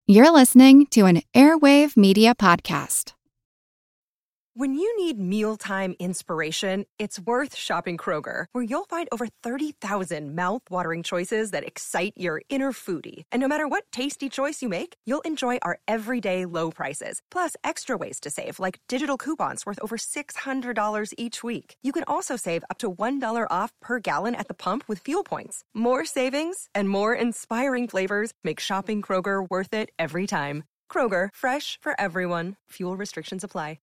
You're listening to an Airwave Media Podcast. When you need mealtime inspiration, it's worth shopping Kroger, where you'll find over 30,000 mouth-watering choices that excite your inner foodie. And no matter what tasty choice you make, you'll enjoy our everyday low prices, plus extra ways to save, like digital coupons worth over $600 each week. You can also save up to $1 off per gallon at the pump with fuel points. More savings and more inspiring flavors make shopping Kroger worth it every time. Kroger, fresh for everyone. Fuel restrictions apply.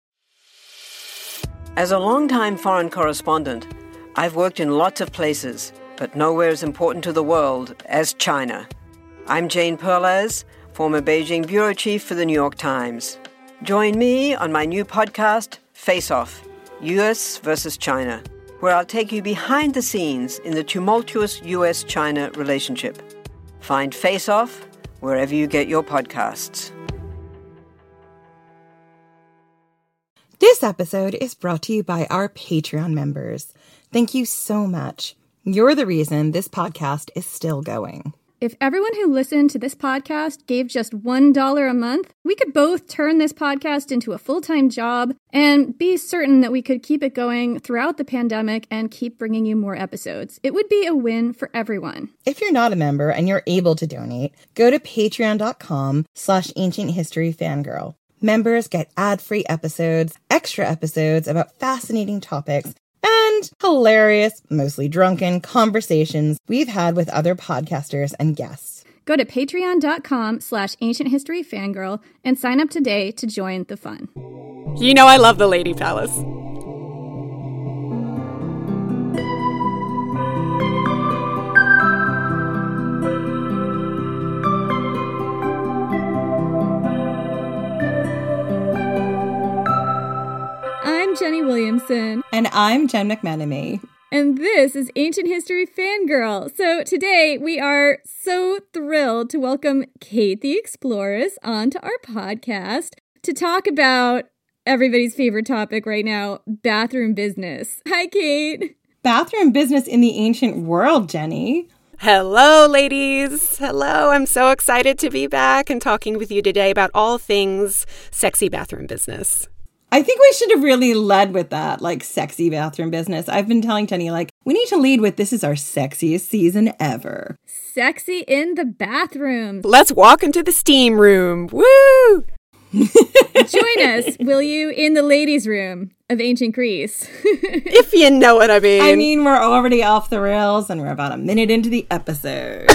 As a longtime foreign correspondent, I've worked in lots of places, but nowhere as important to the world as China. I'm Jane Perlez, former Beijing bureau chief for the New York Times. Join me on my new podcast, Face Off, U.S. versus China, where I'll take you behind the scenes in the tumultuous U.S.-China relationship. Find Face Off wherever you get your podcasts. This episode is brought to you by our Patreon members. Thank you so much. You're the reason this podcast is still going. If everyone who listened to this podcast gave just $1 a month, we could both turn this podcast into a full-time job and be certain that we could keep it going throughout the pandemic and keep bringing you more episodes. It would be a win for everyone. If you're not a member and you're able to donate, go to patreon.com/ancienthistoryfangirl. Members get ad-free episodes, extra episodes about fascinating topics, and hilarious, mostly drunken conversations we've had with other podcasters and guests. Go to patreon.com/ancienthistoryfangirl and sign up today to join the fun. You know I love the Lady Palace. I'm Jenny Williamson. And I'm Jen McMenemy. And this is Ancient History Fangirl. So today we are so thrilled to welcome Kate the Explorers onto our podcast to talk about everybody's favorite topic right now, bathroom business. Hi, Kate. Bathroom business in the ancient world, Jenny. Hello, ladies. Hello. I'm so excited to be back and talking with you today about all things sexy bathroom business. I think we should have really led with that, like sexy bathroom business. I've been telling Jenny, we need to lead with this is our sexiest season ever. Sexy in the bathroom. Let's walk into the steam room. Woo! Join us, will you, in the ladies' room of ancient Greece. If you know what I mean. I mean, we're already off the rails and we're about a minute into the episode.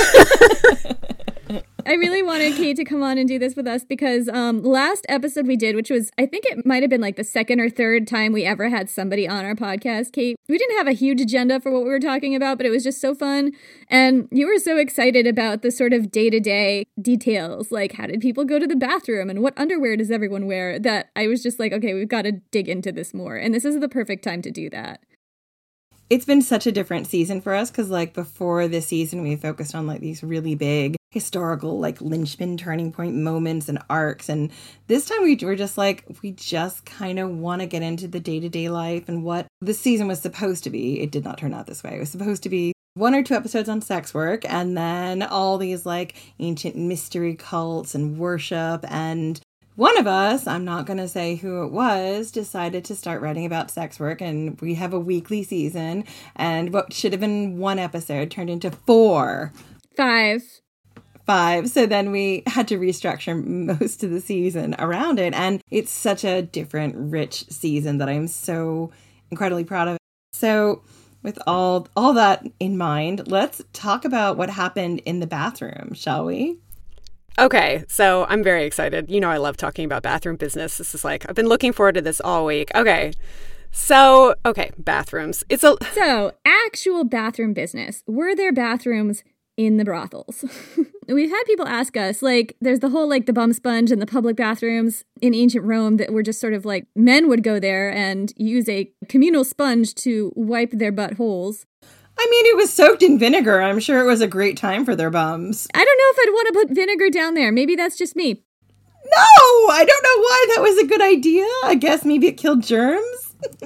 I really wanted Kate to come on and do this with us because last episode we did, which was, I think it might have been like the second or third time we ever had somebody on our podcast, Kate. We didn't have a huge agenda for what we were talking about, but it was just so fun. And you were so excited about the sort of day-to-day details, like how did people go to the bathroom and what underwear does everyone wear, that I was just like, okay, we've got to dig into this more. And this is the perfect time to do that. It's been such a different season for us because before this season, we focused on these really big historical linchpin turning point moments and arcs. And this time we were just we just kind of want to get into the day-to-day life and what this season was supposed to be. It did not turn out this way. It was supposed to be 1 or 2 episodes on sex work and then all these ancient mystery cults and worship. And one of us, I'm not going to say who it was, decided to start writing about sex work, and we have a weekly season, and what should have been 1 episode turned into 4. 5. So then we had to restructure most of the season around it, and it's such a different, rich season that I'm so incredibly proud of. So with all that in mind, let's talk about what happened in the bathroom, shall we? Okay, so I'm very excited. You know I love talking about bathroom business. This is I've been looking forward to this all week. Okay, bathrooms. So, actual bathroom business. Were there bathrooms in the brothels? We've had people ask us, there's the whole, the bum sponge and the public bathrooms in ancient Rome that were just sort of men would go there and use a communal sponge to wipe their buttholes. I mean, it was soaked in vinegar. I'm sure it was a great time for their bums. I don't know if I'd want to put vinegar down there. Maybe that's just me. No, I don't know why that was a good idea. I guess maybe it killed germs.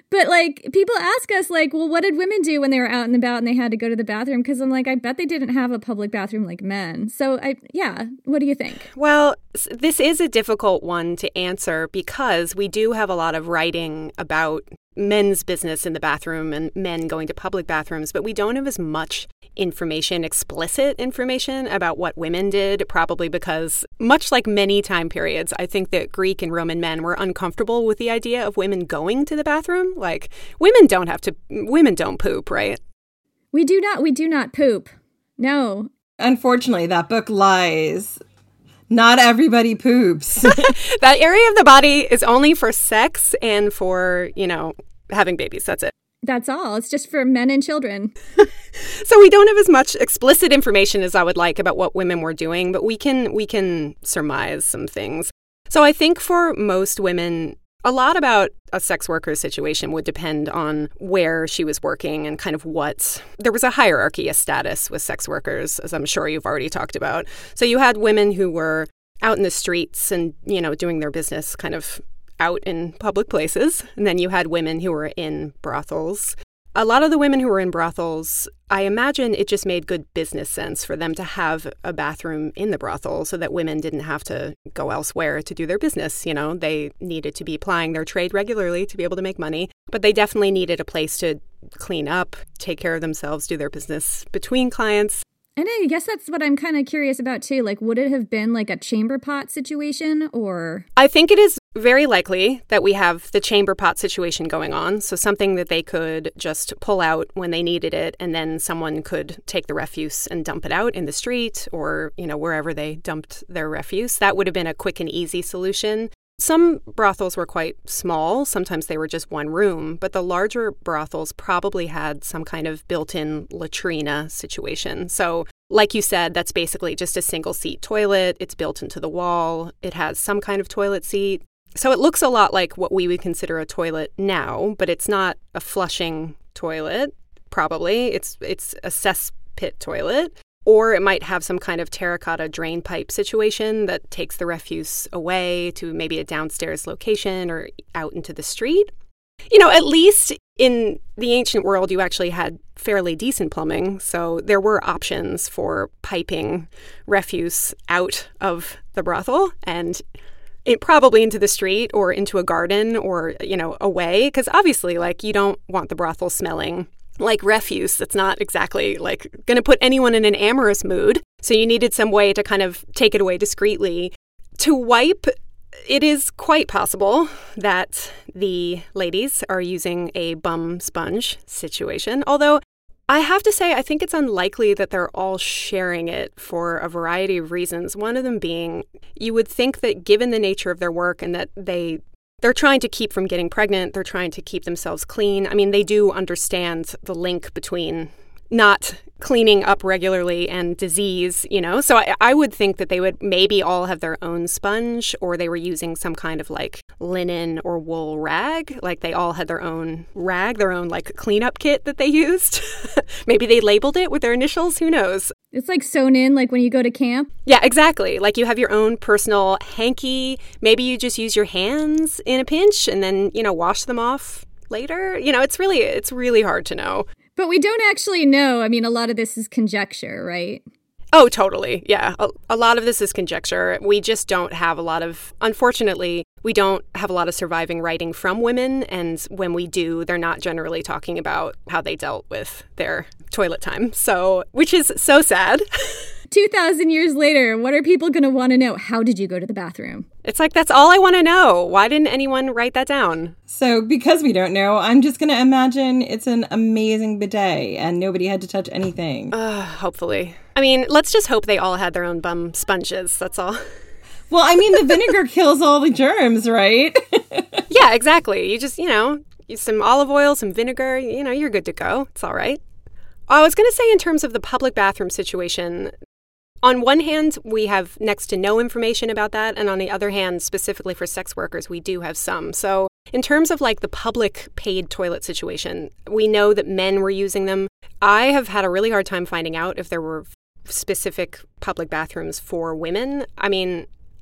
But, like, people ask us, like, well, what did women do when they were out and about and they had to go to the bathroom? Because I'm like, I bet they didn't have a public bathroom like men. So, what do you think? Well, this is a difficult one to answer because we do have a lot of writing about men's business in the bathroom and men going to public bathrooms, but we don't have as much information, explicit information about what women did, probably because, much like many time periods, I think that Greek and Roman men were uncomfortable with the idea of women going to the bathroom. Like, women don't poop, right? We do not poop. No. Unfortunately, that book lies. Not everybody poops. That area of the body is only for sex and for, having babies. That's it. That's all. It's just for men and children. So we don't have as much explicit information as I would like about what women were doing, but we can surmise some things. So I think for most women, a lot about a sex worker's situation would depend on where she was working and kind of there was a hierarchy of status with sex workers, as I'm sure you've already talked about. So you had women who were out in the streets and, doing their business kind of out in public places. And then you had women who were in brothels. A lot of the women who were in brothels, I imagine it just made good business sense for them to have a bathroom in the brothel so that women didn't have to go elsewhere to do their business. They needed to be plying their trade regularly to be able to make money, but they definitely needed a place to clean up, take care of themselves, do their business between clients. And I guess that's what I'm kind of curious about, too. Like, would it have been like a chamber pot situation or? I think it is very likely that we have the chamber pot situation going on. So something that they could just pull out when they needed it, and then someone could take the refuse and dump it out in the street or, wherever they dumped their refuse. That would have been a quick and easy solution. Some brothels were quite small. Sometimes they were just one room, but the larger brothels probably had some kind of built-in latrina situation. So like you said, that's basically just a single-seat toilet. It's built into the wall. It has some kind of toilet seat. So it looks a lot like what we would consider a toilet now, but it's not a flushing toilet, probably. It's a cesspit toilet. Or it might have some kind of terracotta drain pipe situation that takes the refuse away to maybe a downstairs location or out into the street. At least in the ancient world, you actually had fairly decent plumbing. So there were options for piping refuse out of the brothel and probably into the street or into a garden or, away. Because obviously, you don't want the brothel smelling like refuse. That's not exactly going to put anyone in an amorous mood. So you needed some way to kind of take it away discreetly. To wipe, it is quite possible that the ladies are using a bum sponge situation. Although I have to say, I think it's unlikely that they're all sharing it for a variety of reasons. One of them being, you would think that given the nature of their work and that they're trying to keep from getting pregnant. They're trying to keep themselves clean. I mean, they do understand the link between not cleaning up regularly and disease, So I would think that they would maybe all have their own sponge, or they were using some kind of linen or wool rag. They all had their own rag, their own cleanup kit that they used. Maybe they labeled it with their initials. Who knows? It's sewn in when you go to camp. Yeah, exactly. You have your own personal hanky. Maybe you just use your hands in a pinch and then, wash them off later. It's really hard to know. But we don't actually know. I mean, a lot of this is conjecture, right? Oh, totally. Yeah. A lot of this is conjecture. We just don't have unfortunately, we don't have a lot of surviving writing from women. And when we do, they're not generally talking about how they dealt with their toilet time. So, which is so sad. 2,000 years later, what are people going to want to know? How did you go to the bathroom? It's that's all I want to know. Why didn't anyone write that down? So because we don't know, I'm just going to imagine it's an amazing bidet and nobody had to touch anything. Hopefully. I mean, let's just hope they all had their own bum sponges. That's all. Well, I mean, the vinegar kills all the germs, right? Yeah, exactly. You just, use some olive oil, some vinegar, you're good to go. It's all right. I was going to say in terms of the public bathroom situation, on one hand, we have next to no information about that. And on the other hand, specifically for sex workers, we do have some. So in terms of the public paid toilet situation, we know that men were using them. I have had a really hard time finding out if there were specific public bathrooms for women. I mean,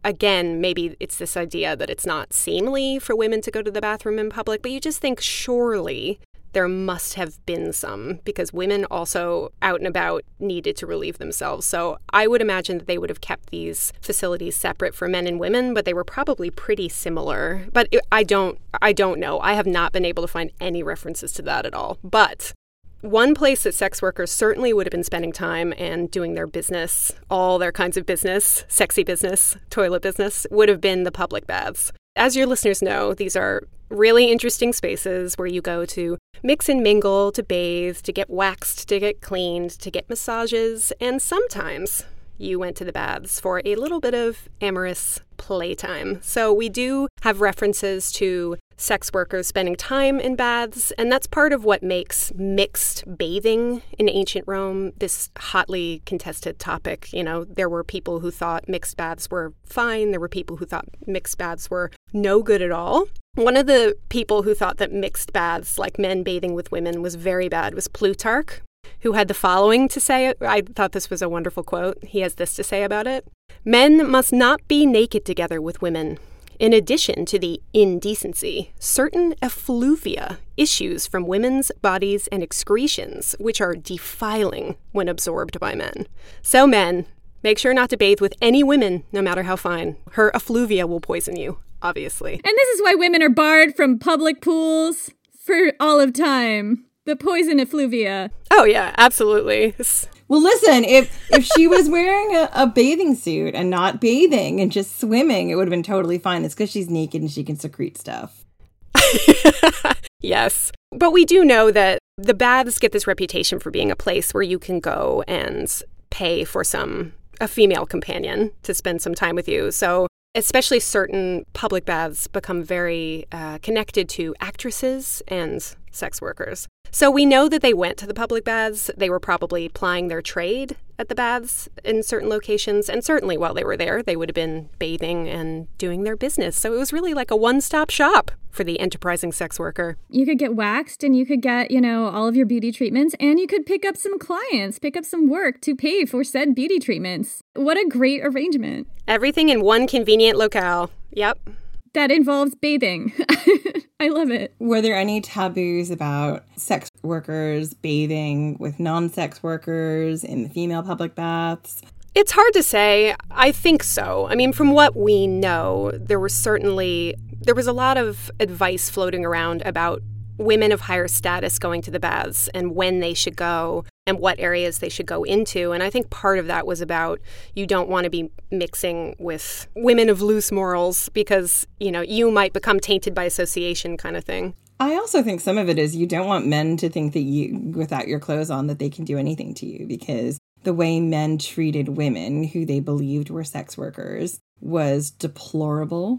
again, maybe it's this idea that it's not seemly for women to go to the bathroom in public, but you just think surely there must have been some, because women also out and about needed to relieve themselves. So I would imagine that they would have kept these facilities separate for men and women, but they were probably pretty similar. But I don't know. I have not been able to find any references to that at all. But one place that sex workers certainly would have been spending time and doing their business, all their kinds of business, sexy business, toilet business, would have been the public baths. As your listeners know, these are really interesting spaces where you go to mix and mingle, to bathe, to get waxed, to get cleaned, to get massages, and sometimes you went to the baths for a little bit of amorous playtime. So we do have references to sex workers spending time in baths, and that's part of what makes mixed bathing in ancient Rome this hotly contested topic. You know, there were people who thought mixed baths were fine. There were people who thought mixed baths were no good at all. One of the people who thought that mixed baths, like men bathing with women, was very bad was Plutarch, who had the following to say. I thought this was a wonderful quote. He has this to say about it. "Men must not be naked together with women. In addition to the indecency, certain effluvia issues from women's bodies and excretions, which are defiling when absorbed by men. So men, make sure not to bathe with any women, no matter how fine. Her effluvia will poison you, obviously." And this is why women are barred from public pools for all of time. The poison effluvia. Oh, yeah, absolutely. Well, listen, if she was wearing a bathing suit and not bathing and just swimming, it would have been totally fine. It's because she's naked and she can secrete stuff. Yes. But we do know that the baths get this reputation for being a place where you can go and pay for a female companion to spend some time with you. So especially certain public baths become very connected to actresses and sex workers. So we know that they went to the public baths. They were probably plying their trade at the baths in certain locations. And certainly while they were there, they would have been bathing and doing their business. So it was really like a one-stop shop for the enterprising sex worker. You could get waxed and you could get, all of your beauty treatments, and you could pick up some clients, pick up some work to pay for said beauty treatments. What a great arrangement. Everything in one convenient locale. Yep. That involves bathing. I love it. Were there any taboos about sex workers bathing with non-sex workers in the female public baths? It's hard to say. I think so. I mean, from what we know, there was a lot of advice floating around about women of higher status going to the baths and when they should go and what areas they should go into. And I think part of that was about you don't want to be mixing with women of loose morals because, you might become tainted by association kind of thing. I also think some of it is you don't want men to think that you, without your clothes on, that they can do anything to you, because the way men treated women who they believed were sex workers was deplorable.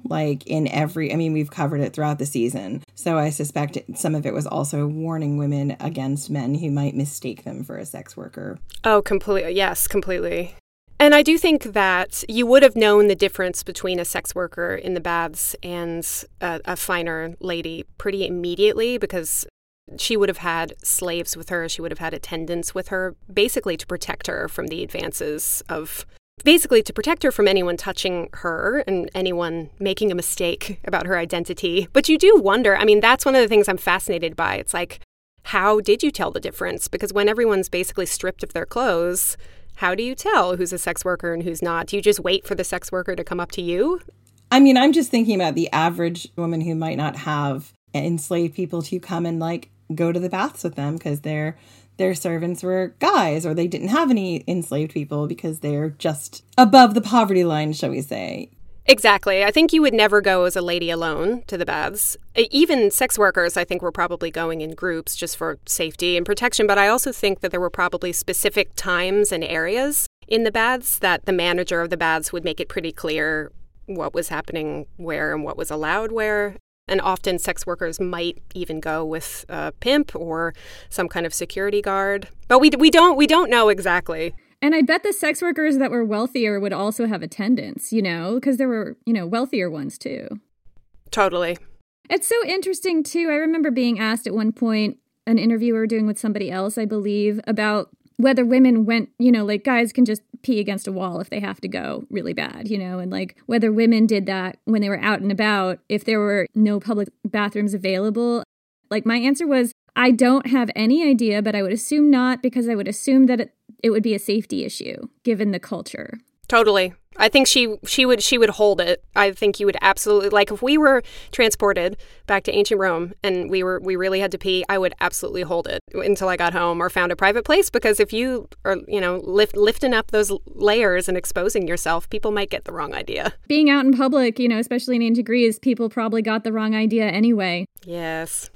We've covered it throughout the season. So I suspect some of it was also warning women against men who might mistake them for a sex worker. Oh, completely. Yes, completely. And I do think that you would have known the difference between a sex worker in the baths and a finer lady pretty immediately, because she would have had slaves with her. She would have had attendants with her, basically to protect her from the advances to protect her from anyone touching her and anyone making a mistake about her identity. But you do wonder, that's one of the things I'm fascinated by. It's like, how did you tell the difference? Because when everyone's basically stripped of their clothes, how do you tell who's a sex worker and who's not? Do you just wait for the sex worker to come up to you? I'm just thinking about the average woman who might not have enslaved people to come and go to the baths with them because their servants were guys, or they didn't have any enslaved people because they're just above the poverty line, shall we say. Exactly. I think you would never go as a lady alone to the baths. Even sex workers, I think, were probably going in groups just for safety and protection. But I also think that there were probably specific times and areas in the baths that the manager of the baths would make it pretty clear what was happening where and what was allowed where. And often sex workers might even go with a pimp or some kind of security guard. But we don't know exactly. And I bet the sex workers that were wealthier would also have attendants, because there were, wealthier ones too. Totally. It's so interesting too. I remember being asked at one point, an interview we were doing with somebody else, I believe, about whether women went, guys can just pee against a wall if they have to go really bad, you know, and like whether women did that when they were out and about, if there were no public bathrooms available. Like my answer was, I don't have any idea, but I would assume not, because I would assume that it would be a safety issue given the culture. Totally. I think she would hold it. I think you would absolutely, like if we were transported back to ancient Rome and we really had to pee, I would absolutely hold it until I got home or found a private place, because if you are, you know, lifting up those layers and exposing yourself, people might get the wrong idea. Being out in public, you know, especially in ancient Greece, people probably got the wrong idea anyway. Yes.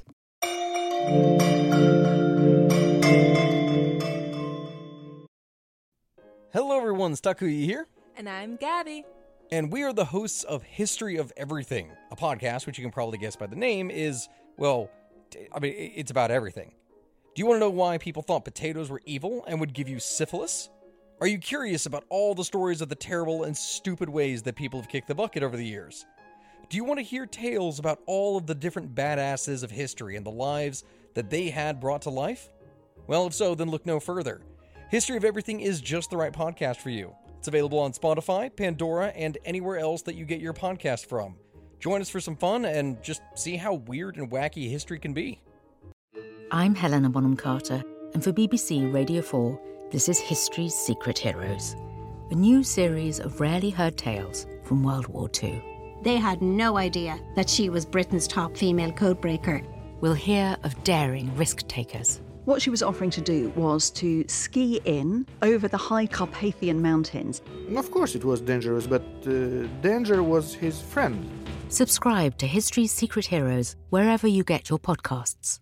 Hello everyone, Takuya here. And I'm Gabby. And we are the hosts of History of Everything, a podcast which you can probably guess by the name is, well, I mean, it's about everything. Do you want to know why people thought potatoes were evil and would give you syphilis? Are you curious about all the stories of the terrible and stupid ways that people have kicked the bucket over the years? Do you want to hear tales about all of the different badasses of history and the lives that they had brought to life? Well, if so, then look no further. History of Everything is just the right podcast for you. It's available on Spotify, Pandora, and anywhere else that you get your podcast from. Join us for some fun and just see how weird and wacky history can be. I'm Helena Bonham Carter, and for BBC Radio 4, this is History's Secret Heroes, a new series of rarely heard tales from World War II. They had no idea that she was Britain's top female codebreaker. We'll hear of daring risk-takers. What she was offering to do was to ski in over the high Carpathian mountains. Of course it was dangerous, but danger was his friend. Subscribe to History's Secret Heroes wherever you get your podcasts.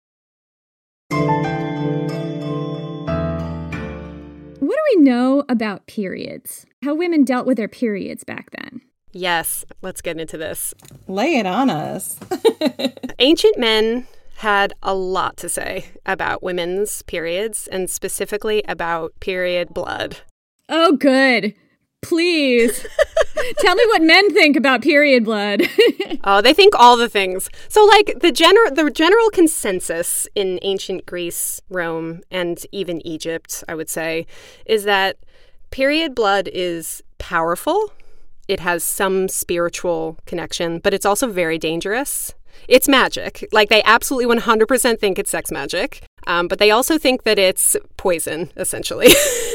What do we know about periods? How women dealt with their periods back then? Yes, let's get into this. Lay it on us. Ancient men had a lot to say about women's periods, and specifically about period blood. Oh, good. Please. Tell me what men think about period blood. Oh, they think all the things. So, like, the general consensus in ancient Greece, Rome, and even Egypt, I would say, is that period blood is powerful. It has some spiritual connection, but it's also very dangerous. It's magic. Like, they absolutely 100% think it's sex magic, but they also think that it's poison, essentially.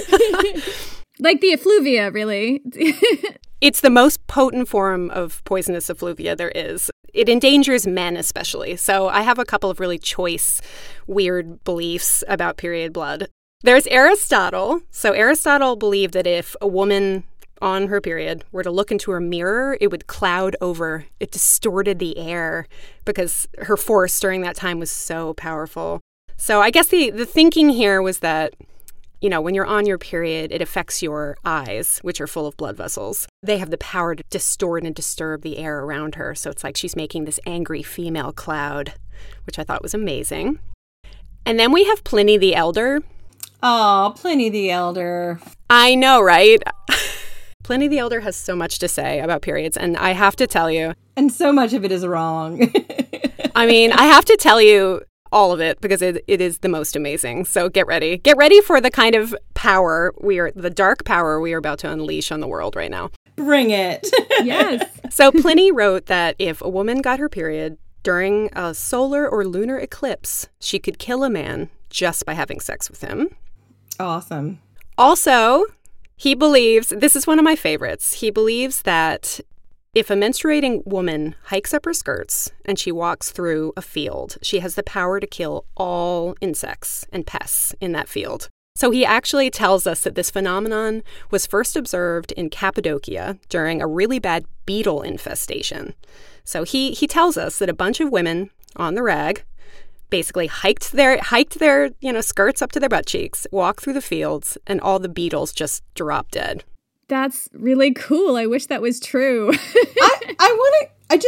Like the effluvia, really. It's the most potent form of poisonous effluvia there is. It endangers men especially. So I have a couple of really choice, weird beliefs about period blood. There's Aristotle. So Aristotle believed that if a woman on her period were to look into her mirror, it would cloud over. It distorted the air because her force during that time was so powerful. So I guess the thinking here was that, you know, when you're on your period, it affects your eyes, which are full of blood vessels. They have the power to distort and disturb the air around her. So it's like she's making this angry female cloud, which I thought was amazing. And then we have Pliny the Elder. Oh, Pliny the Elder. I know, right? Pliny the Elder has so much to say about periods, and I have to tell you... And so much of it is wrong. I mean, I have to tell you all of it because it is the most amazing. So get ready. Get ready for the kind of power the dark power we are about to unleash on the world right now. Bring it. Yes. So Pliny wrote that if a woman got her period during a solar or lunar eclipse, she could kill a man just by having sex with him. Awesome. Also, he believes, this is one of my favorites, he believes that if a menstruating woman hikes up her skirts and she walks through a field, she has the power to kill all insects and pests in that field. So he actually tells us that this phenomenon was first observed in Cappadocia during a really bad beetle infestation. So he tells us that a bunch of women on the rag basically hiked their skirts up to their butt cheeks, walked through the fields, and all the beetles just dropped dead. That's really cool. I wish that was true. I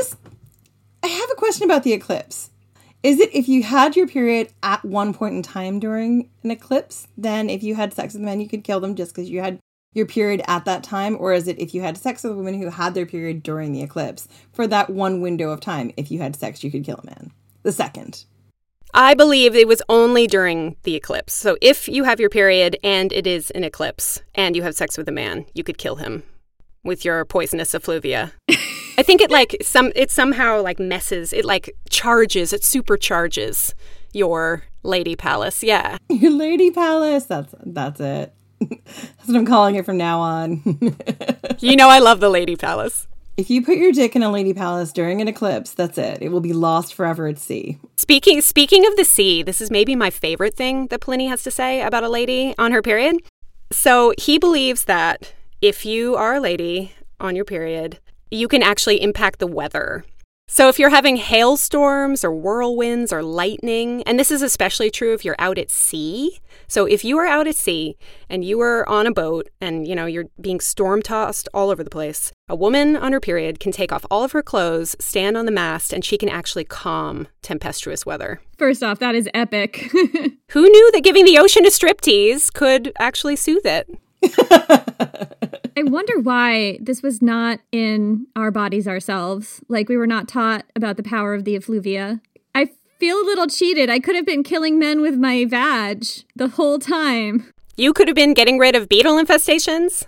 have a question about the eclipse. Is it if you had your period at one point in time during an eclipse, then if you had sex with men, you could kill them just because you had your period at that time? Or is it if you had sex with women who had their period during the eclipse, for that one window of time, if you had sex, you could kill a man? The second. I believe it was only during the eclipse. So if you have your period and it is an eclipse and you have sex with a man, you could kill him with your poisonous effluvia. I think it somehow like messes, it like charges, it supercharges your lady palace. Yeah. Your lady palace. That's it. That's what I'm calling it from now on. You know I love the lady palace. If you put your dick in a lady palace during an eclipse, that's it. It will be lost forever at sea. Speaking of the sea, this is maybe my favorite thing that Pliny has to say about a lady on her period. So he believes that if you are a lady on your period, you can actually impact the weather. So if you're having hailstorms or whirlwinds or lightning, and this is especially true if you're out at sea. So if you are out at sea and you are on a boat and, you know, you're being storm-tossed all over the place, a woman on her period can take off all of her clothes, stand on the mast, and she can actually calm tempestuous weather. First off, that is epic. Who knew that giving the ocean a striptease could actually soothe it? I wonder why this was not in our bodies ourselves. Like, we were not taught about the power of the effluvia. I feel a little cheated. I could have been killing men with my vag the whole time. You could have been getting rid of beetle infestations.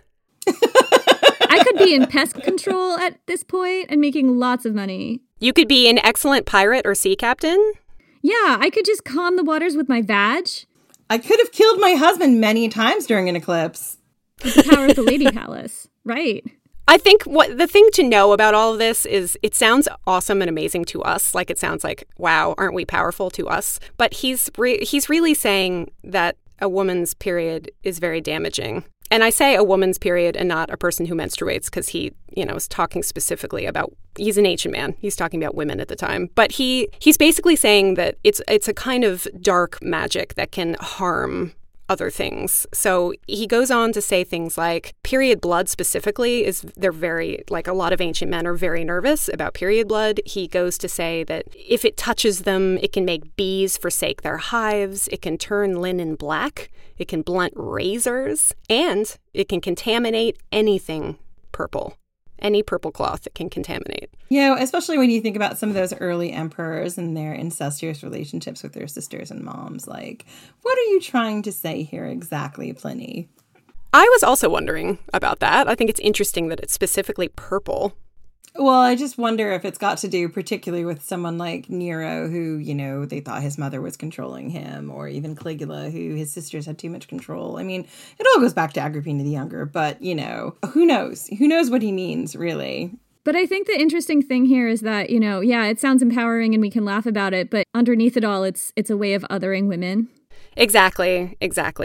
I could be in pest control at this point and making lots of money. You could be an excellent pirate or sea captain. Yeah, I could just calm the waters with my vag. I could have killed my husband many times during an eclipse. With the power of the lady palace. Right. I think what the thing to know about all of this is it sounds awesome and amazing to us. Like, it sounds like, wow, aren't we powerful to us? But he's really saying that a woman's period is very damaging. And I say a woman's period and not a person who menstruates because he, you know, is talking specifically about, he's an ancient man. He's talking about women at the time. But he's basically saying that it's a kind of dark magic that can harm other things. So he goes on to say things like period blood specifically they're very, like, a lot of ancient men are very nervous about period blood. He goes to say that if it touches them, it can make bees forsake their hives, it can turn linen black, it can blunt razors, and it can contaminate anything purple. Any purple cloth it can contaminate. You know, especially when you think about some of those early emperors and their incestuous relationships with their sisters and moms. Like, what are you trying to say here exactly, Pliny? I was also wondering about that. I think it's interesting that it's specifically purple. Well, I just wonder if it's got to do particularly with someone like Nero, who, you know, they thought his mother was controlling him, or even Caligula, who his sisters had too much control. I mean, it all goes back to Agrippina the Younger, but, you know, who knows? Who knows what he means, really? But I think the interesting thing here is that, you know, yeah, it sounds empowering and we can laugh about it, but underneath it all, it's a way of othering women. Exactly.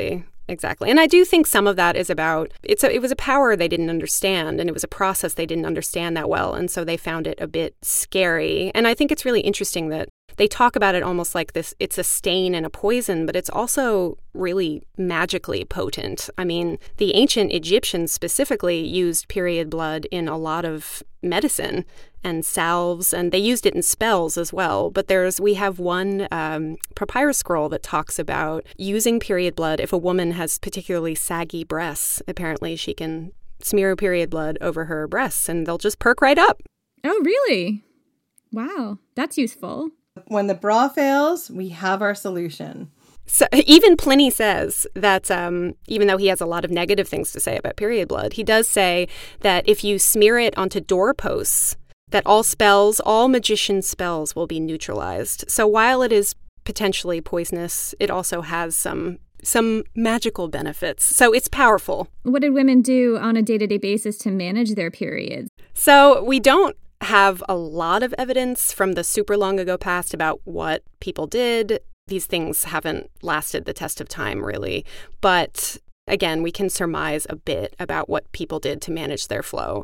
And I do think some of that is about, it was a power they didn't understand, and it was a process they didn't understand that well, and so they found it a bit scary. And I think it's really interesting that they talk about it almost like this, it's a stain and a poison, but it's also really magically potent. I mean, the ancient Egyptians specifically used period blood in a lot of medicine and salves, and they used it in spells as well. But we have one papyrus scroll that talks about using period blood if a woman has particularly saggy breasts. Apparently she can smear period blood over her breasts and they'll just perk right up. Oh, really? Wow, that's useful. When the bra fails, we have our solution. So even Pliny says that even though he has a lot of negative things to say about period blood, he does say that if you smear it onto doorposts, that all magician spells will be neutralized. So while it is potentially poisonous, it also has some magical benefits. So it's powerful. What did women do on a day-to-day basis to manage their periods? So we don't have a lot of evidence from the super long ago past about what people did. These things haven't lasted the test of time, really. But again, we can surmise a bit about what people did to manage their flow.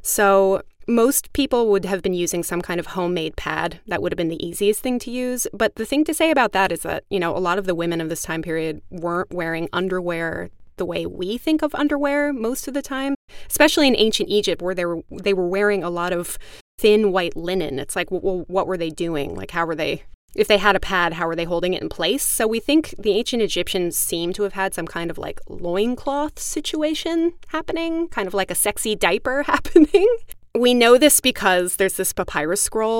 So most people would have been using some kind of homemade pad. That would have been the easiest thing to use. But the thing to say about that is that, you know, a lot of the women of this time period weren't wearing underwear the way we think of underwear most of the time, especially in ancient Egypt, where they were wearing a lot of thin white linen. It's like, well, what were they doing? Like, how were they, if they had a pad, how were they holding it in place? So we think the ancient Egyptians seem to have had some kind of like loincloth situation happening, kind of like a sexy diaper happening. We know this because there's this papyrus scroll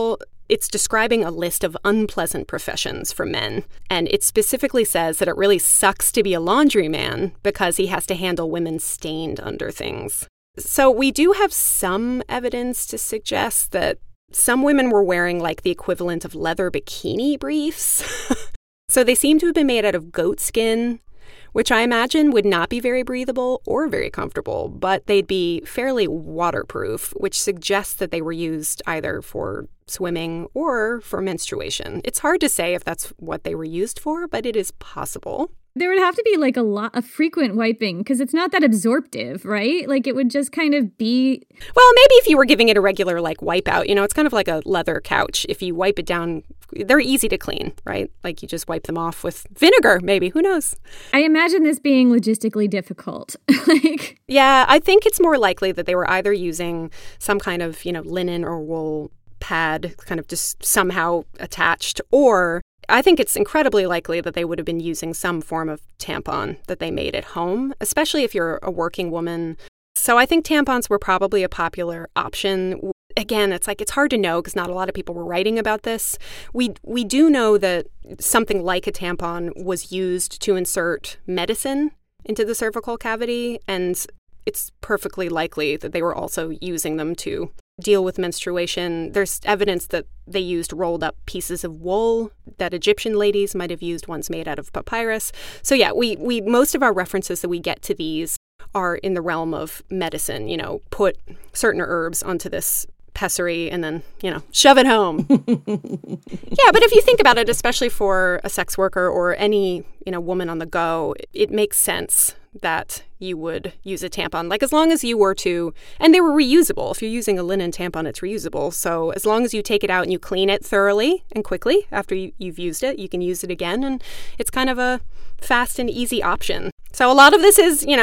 It's describing a list of unpleasant professions for men. And it specifically says that it really sucks to be a laundryman because he has to handle women stained under things. So we do have some evidence to suggest that some women were wearing like the equivalent of leather bikini briefs. So they seem to have been made out of goat skin, which I imagine would not be very breathable or very comfortable, but they'd be fairly waterproof, which suggests that they were used either for swimming or for menstruation. It's hard to say if that's what they were used for, but it is possible. There would have to be like a lot of frequent wiping because it's not that absorptive, right? Like it would just kind of be... Well, maybe if you were giving it a regular like wipe out, it's kind of like a leather couch. If you wipe it down, they're easy to clean, right? Like you just wipe them off with vinegar, maybe. Who knows? I imagine this being logistically difficult. Yeah, I think it's more likely that they were either using some kind of, linen or wool pad kind of just somehow attached, or I think it's incredibly likely that they would have been using some form of tampon that they made at home, especially if you're a working woman. So I think tampons were probably a popular option. Again, it's hard to know because not a lot of people were writing about this. We do know that something like a tampon was used to insert medicine into the cervical cavity, and it's perfectly likely that they were also using them to deal with menstruation. There's evidence that they used rolled up pieces of wool, that Egyptian ladies might have used ones made out of papyrus. So yeah, we most of our references that we get to these are in the realm of medicine, put certain herbs onto this pessary and then, shove it home. Yeah, but if you think about it, especially for a sex worker or any, woman on the go, it makes sense that you would use a tampon. Like as long as you were to, and they were reusable. If you're using a linen tampon, it's reusable. So as long as you take it out and you clean it thoroughly and quickly after you've used it, you can use it again. And it's kind of a fast and easy option. So a lot of this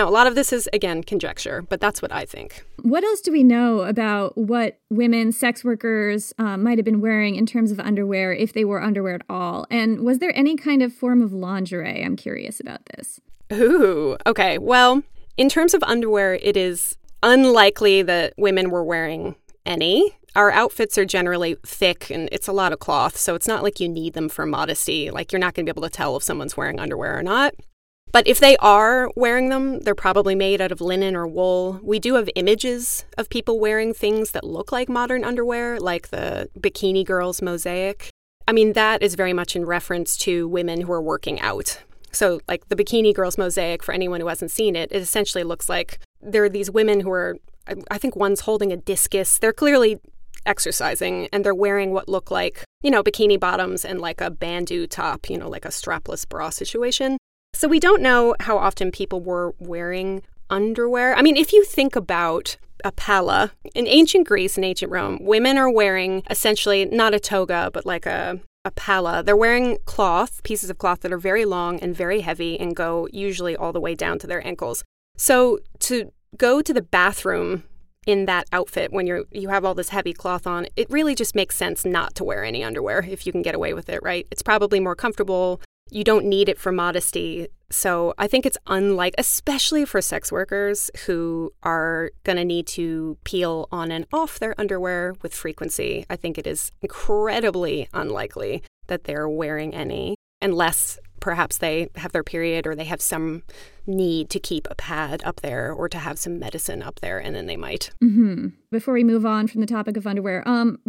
is, again, conjecture, but that's what I think. What else do we know about what women, sex workers, might have been wearing in terms of underwear, if they wore underwear at all? And was there any kind of form of lingerie? I'm curious about this. Ooh, okay. Well, in terms of underwear, it is unlikely that women were wearing any. Our outfits are generally thick and it's a lot of cloth, so it's not like you need them for modesty. Like you're not going to be able to tell if someone's wearing underwear or not. But if they are wearing them, they're probably made out of linen or wool. We do have images of people wearing things that look like modern underwear, like the Bikini Girls mosaic. I mean, that is very much in reference to women who are working out. So like the Bikini Girls mosaic, for anyone who hasn't seen it, it essentially looks like there are these women who are, I think one's holding a discus. They're clearly exercising and they're wearing what look like, bikini bottoms and like a bandeau top, like a strapless bra situation. So we don't know how often people were wearing underwear. I mean, if you think about a palla, in ancient Greece and ancient Rome, women are wearing essentially not a toga, but like a palla. They're wearing pieces of cloth that are very long and very heavy and go usually all the way down to their ankles. So to go to the bathroom in that outfit when you have all this heavy cloth on, it really just makes sense not to wear any underwear if you can get away with it, right? It's probably more comfortable. You don't need it for modesty. So I think it's unlike, especially for sex workers who are going to need to peel on and off their underwear with frequency. I think it is incredibly unlikely that they're wearing any, unless perhaps they have their period or they have some need to keep a pad up there or to have some medicine up there, and then they might. Mm-hmm. Before we move on from the topic of underwear,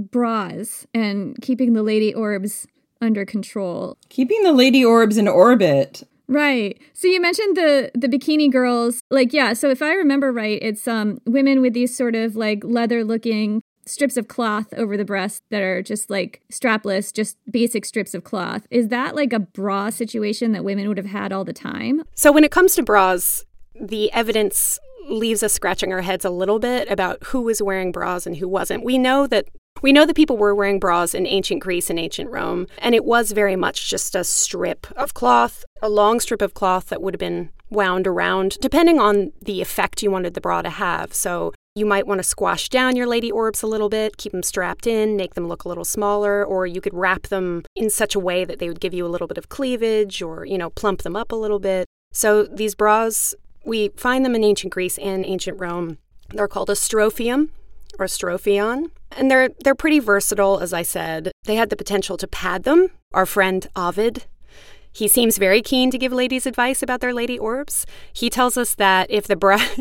bras and keeping the lady orbs under control. Keeping the lady orbs in orbit. Right. So you mentioned the Bikini Girls. So if I remember right, it's women with these sort of like leather-looking strips of cloth over the breast that are just like strapless, just basic strips of cloth. Is that like a bra situation that women would have had all the time? So when it comes to bras, the evidence leaves us scratching our heads a little bit about who was wearing bras and who wasn't. We know that people were wearing bras in ancient Greece and ancient Rome, and it was very much just a strip of cloth, a long strip of cloth that would have been wound around, depending on the effect you wanted the bra to have. So you might want to squash down your lady orbs a little bit, keep them strapped in, make them look a little smaller, or you could wrap them in such a way that they would give you a little bit of cleavage or, plump them up a little bit. So these bras, we find them in ancient Greece and ancient Rome. They're called a strophium or strophion. And they're pretty versatile, as I said. They had the potential to pad them. Our friend Ovid, he seems very keen to give ladies advice about their lady orbs. He tells us that if the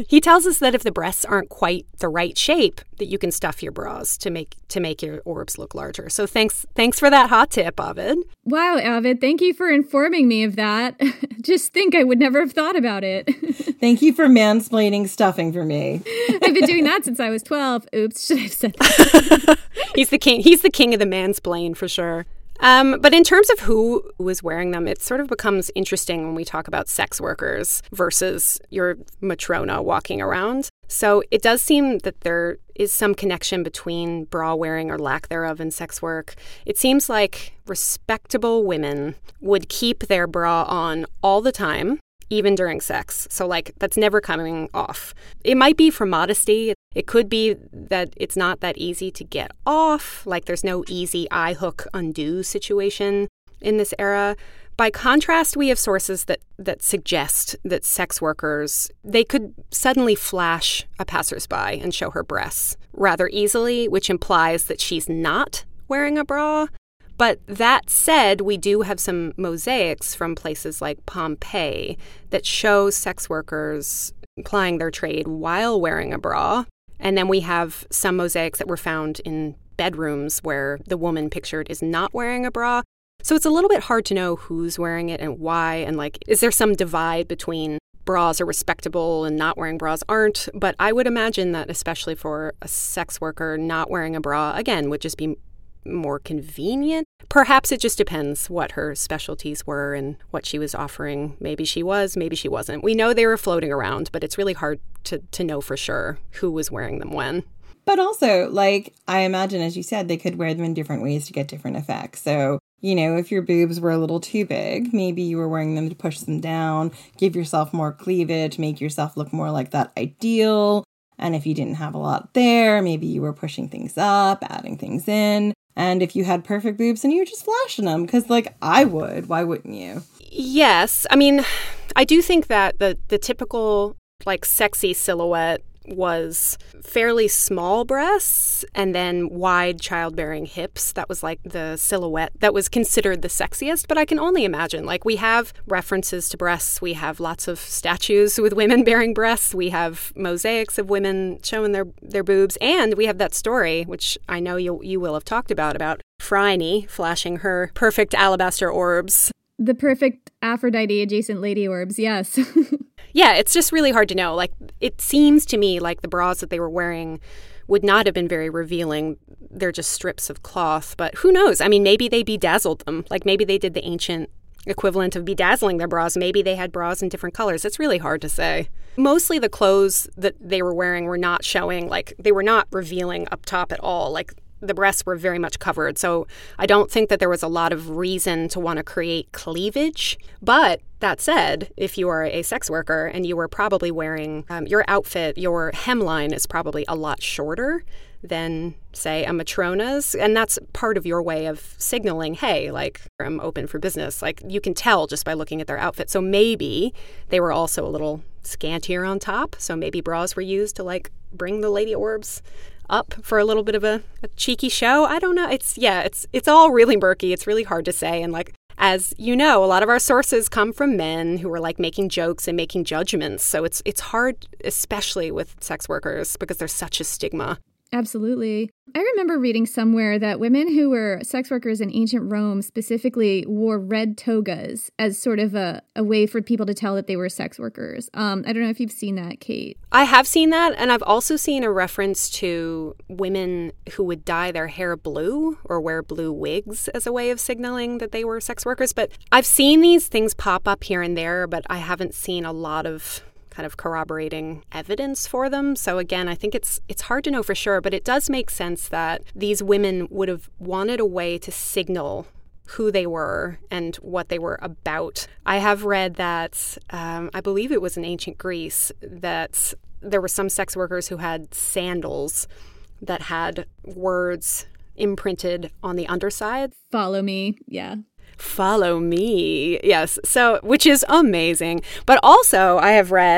breasts aren't quite the right shape, that you can stuff your bras to make your orbs look larger. So thanks for that hot tip, Ovid. Wow, Ovid, thank you for informing me of that. Just think I would never have thought about it. Thank you for mansplaining stuffing for me. I've been doing that since I was 12. Oops, should I have said that? He's the king of the mansplain for sure. But in terms of who was wearing them, it sort of becomes interesting when we talk about sex workers versus your Matrona walking around. So it does seem that there is some connection between bra wearing or lack thereof in sex work. It seems like respectable women would keep their bra on all the time, even during sex. So that's never coming off. It might be for modesty. It could be that it's not that easy to get off, like there's no easy eye hook undo situation in this era. By contrast, we have sources that suggest that sex workers, they could suddenly flash a passersby and show her breasts rather easily, which implies that she's not wearing a bra. But that said, we do have some mosaics from places like Pompeii that show sex workers plying their trade while wearing a bra. And then we have some mosaics that were found in bedrooms where the woman pictured is not wearing a bra. So it's a little bit hard to know who's wearing it and why. And is there some divide between bras are respectable and not wearing bras aren't? But I would imagine that especially for a sex worker, not wearing a bra, again, would just be more convenient. Perhaps it just depends what her specialties were and what she was offering. Maybe she was, maybe she wasn't. We know they were floating around, but it's really hard to know for sure who was wearing them when. But also, I imagine, as you said, they could wear them in different ways to get different effects. So, if your boobs were a little too big, maybe you were wearing them to push them down, give yourself more cleavage, make yourself look more like that ideal. And if you didn't have a lot there, maybe you were pushing things up, adding things in. And if you had perfect boobs, then you were just flashing them, because I would. Why wouldn't you? Yes. I mean, I do think that the typical sexy silhouette was fairly small breasts and then wide childbearing hips. That was the silhouette that was considered the sexiest. But I can only imagine, we have references to breasts. We have lots of statues with women bearing breasts. We have mosaics of women showing their boobs. And we have that story, which I know you will have talked about Phryne flashing her perfect alabaster orbs. The perfect Aphrodite adjacent lady orbs, yes. Yeah, it's just really hard to know. It seems to me like the bras that they were wearing would not have been very revealing. They're just strips of cloth. But who knows? I mean, maybe they bedazzled them. Maybe they did the ancient equivalent of bedazzling their bras. Maybe they had bras in different colors. It's really hard to say. Mostly the clothes that they were wearing were not showing, they were not revealing up top at all. The breasts were very much covered. So I don't think that there was a lot of reason to want to create cleavage. But that said, if you are a sex worker and you were probably wearing your outfit, your hemline is probably a lot shorter than, say, a Matrona's. And that's part of your way of signaling, hey, I'm open for business. You can tell just by looking at their outfit. So maybe they were also a little scantier on top. So maybe bras were used to bring the lady orbs up for a little bit of a cheeky show. I don't know. It's all really murky. It's really hard to say. And as you know, a lot of our sources come from men who are making jokes and making judgments. So it's hard, especially with sex workers, because there's such a stigma. Absolutely. I remember reading somewhere that women who were sex workers in ancient Rome specifically wore red togas as sort of a way for people to tell that they were sex workers. I don't know if you've seen that, Kate. I have seen that, and I've also seen a reference to women who would dye their hair blue or wear blue wigs as a way of signaling that they were sex workers. But I've seen these things pop up here and there, but I haven't seen a lot of kind of corroborating evidence for them. So again, I think it's hard to know for sure, but it does make sense that these women would have wanted a way to signal who they were and what they were about. I have read that, I believe it was in ancient Greece, that there were some sex workers who had sandals that had words imprinted on the underside. Follow me, yeah. Follow me. Yes. So, which is amazing. But also, I have read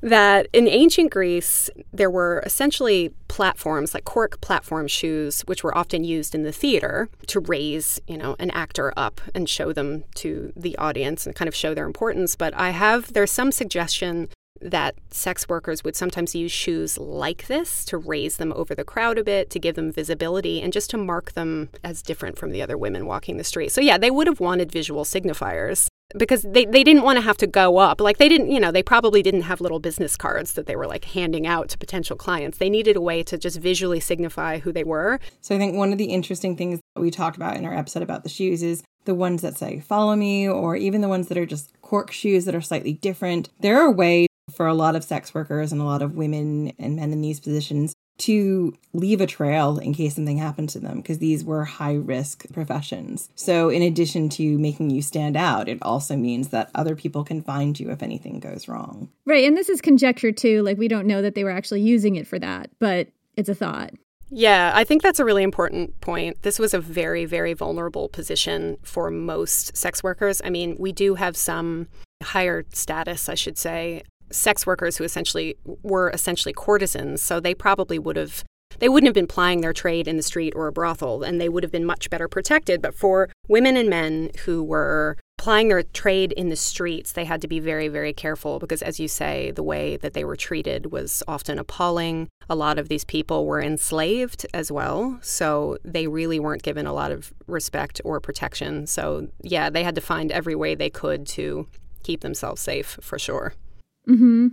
that in ancient Greece, there were essentially platforms, like cork platform shoes, which were often used in the theater to raise, an actor up and show them to the audience and kind of show their importance. But there's some suggestion that sex workers would sometimes use shoes like this to raise them over the crowd a bit, to give them visibility, and just to mark them as different from the other women walking the street. So yeah, they would have wanted visual signifiers because they didn't want to have to go up. Like they probably didn't have little business cards that they were like handing out to potential clients. They needed a way to just visually signify who they were. So I think one of the interesting things that we talked about in our episode about the shoes is the ones that say follow me, or even the ones that are just cork shoes that are slightly different. They're a way for a lot of sex workers and a lot of women and men in these positions to leave a trail in case something happened to them, because these were high-risk professions. So in addition to making you stand out, it also means that other people can find you if anything goes wrong. Right, and this is conjecture too. Like, we don't know that they were actually using it for that, but it's a thought. Yeah, I think that's a really important point. This was a very, very vulnerable position for most sex workers. I mean, we do have some higher status, I should say, sex workers who were essentially courtesans, so they wouldn't have been plying their trade in the street or a brothel, and they would have been much better protected. But for women and men who were plying their trade in the streets, they had to be very, very careful because, as you say, the way that they were treated was often appalling. A lot of these people were enslaved as well, so they really weren't given a lot of respect or protection. So yeah, they had to find every way they could to keep themselves safe, for sure. Mm-hmm.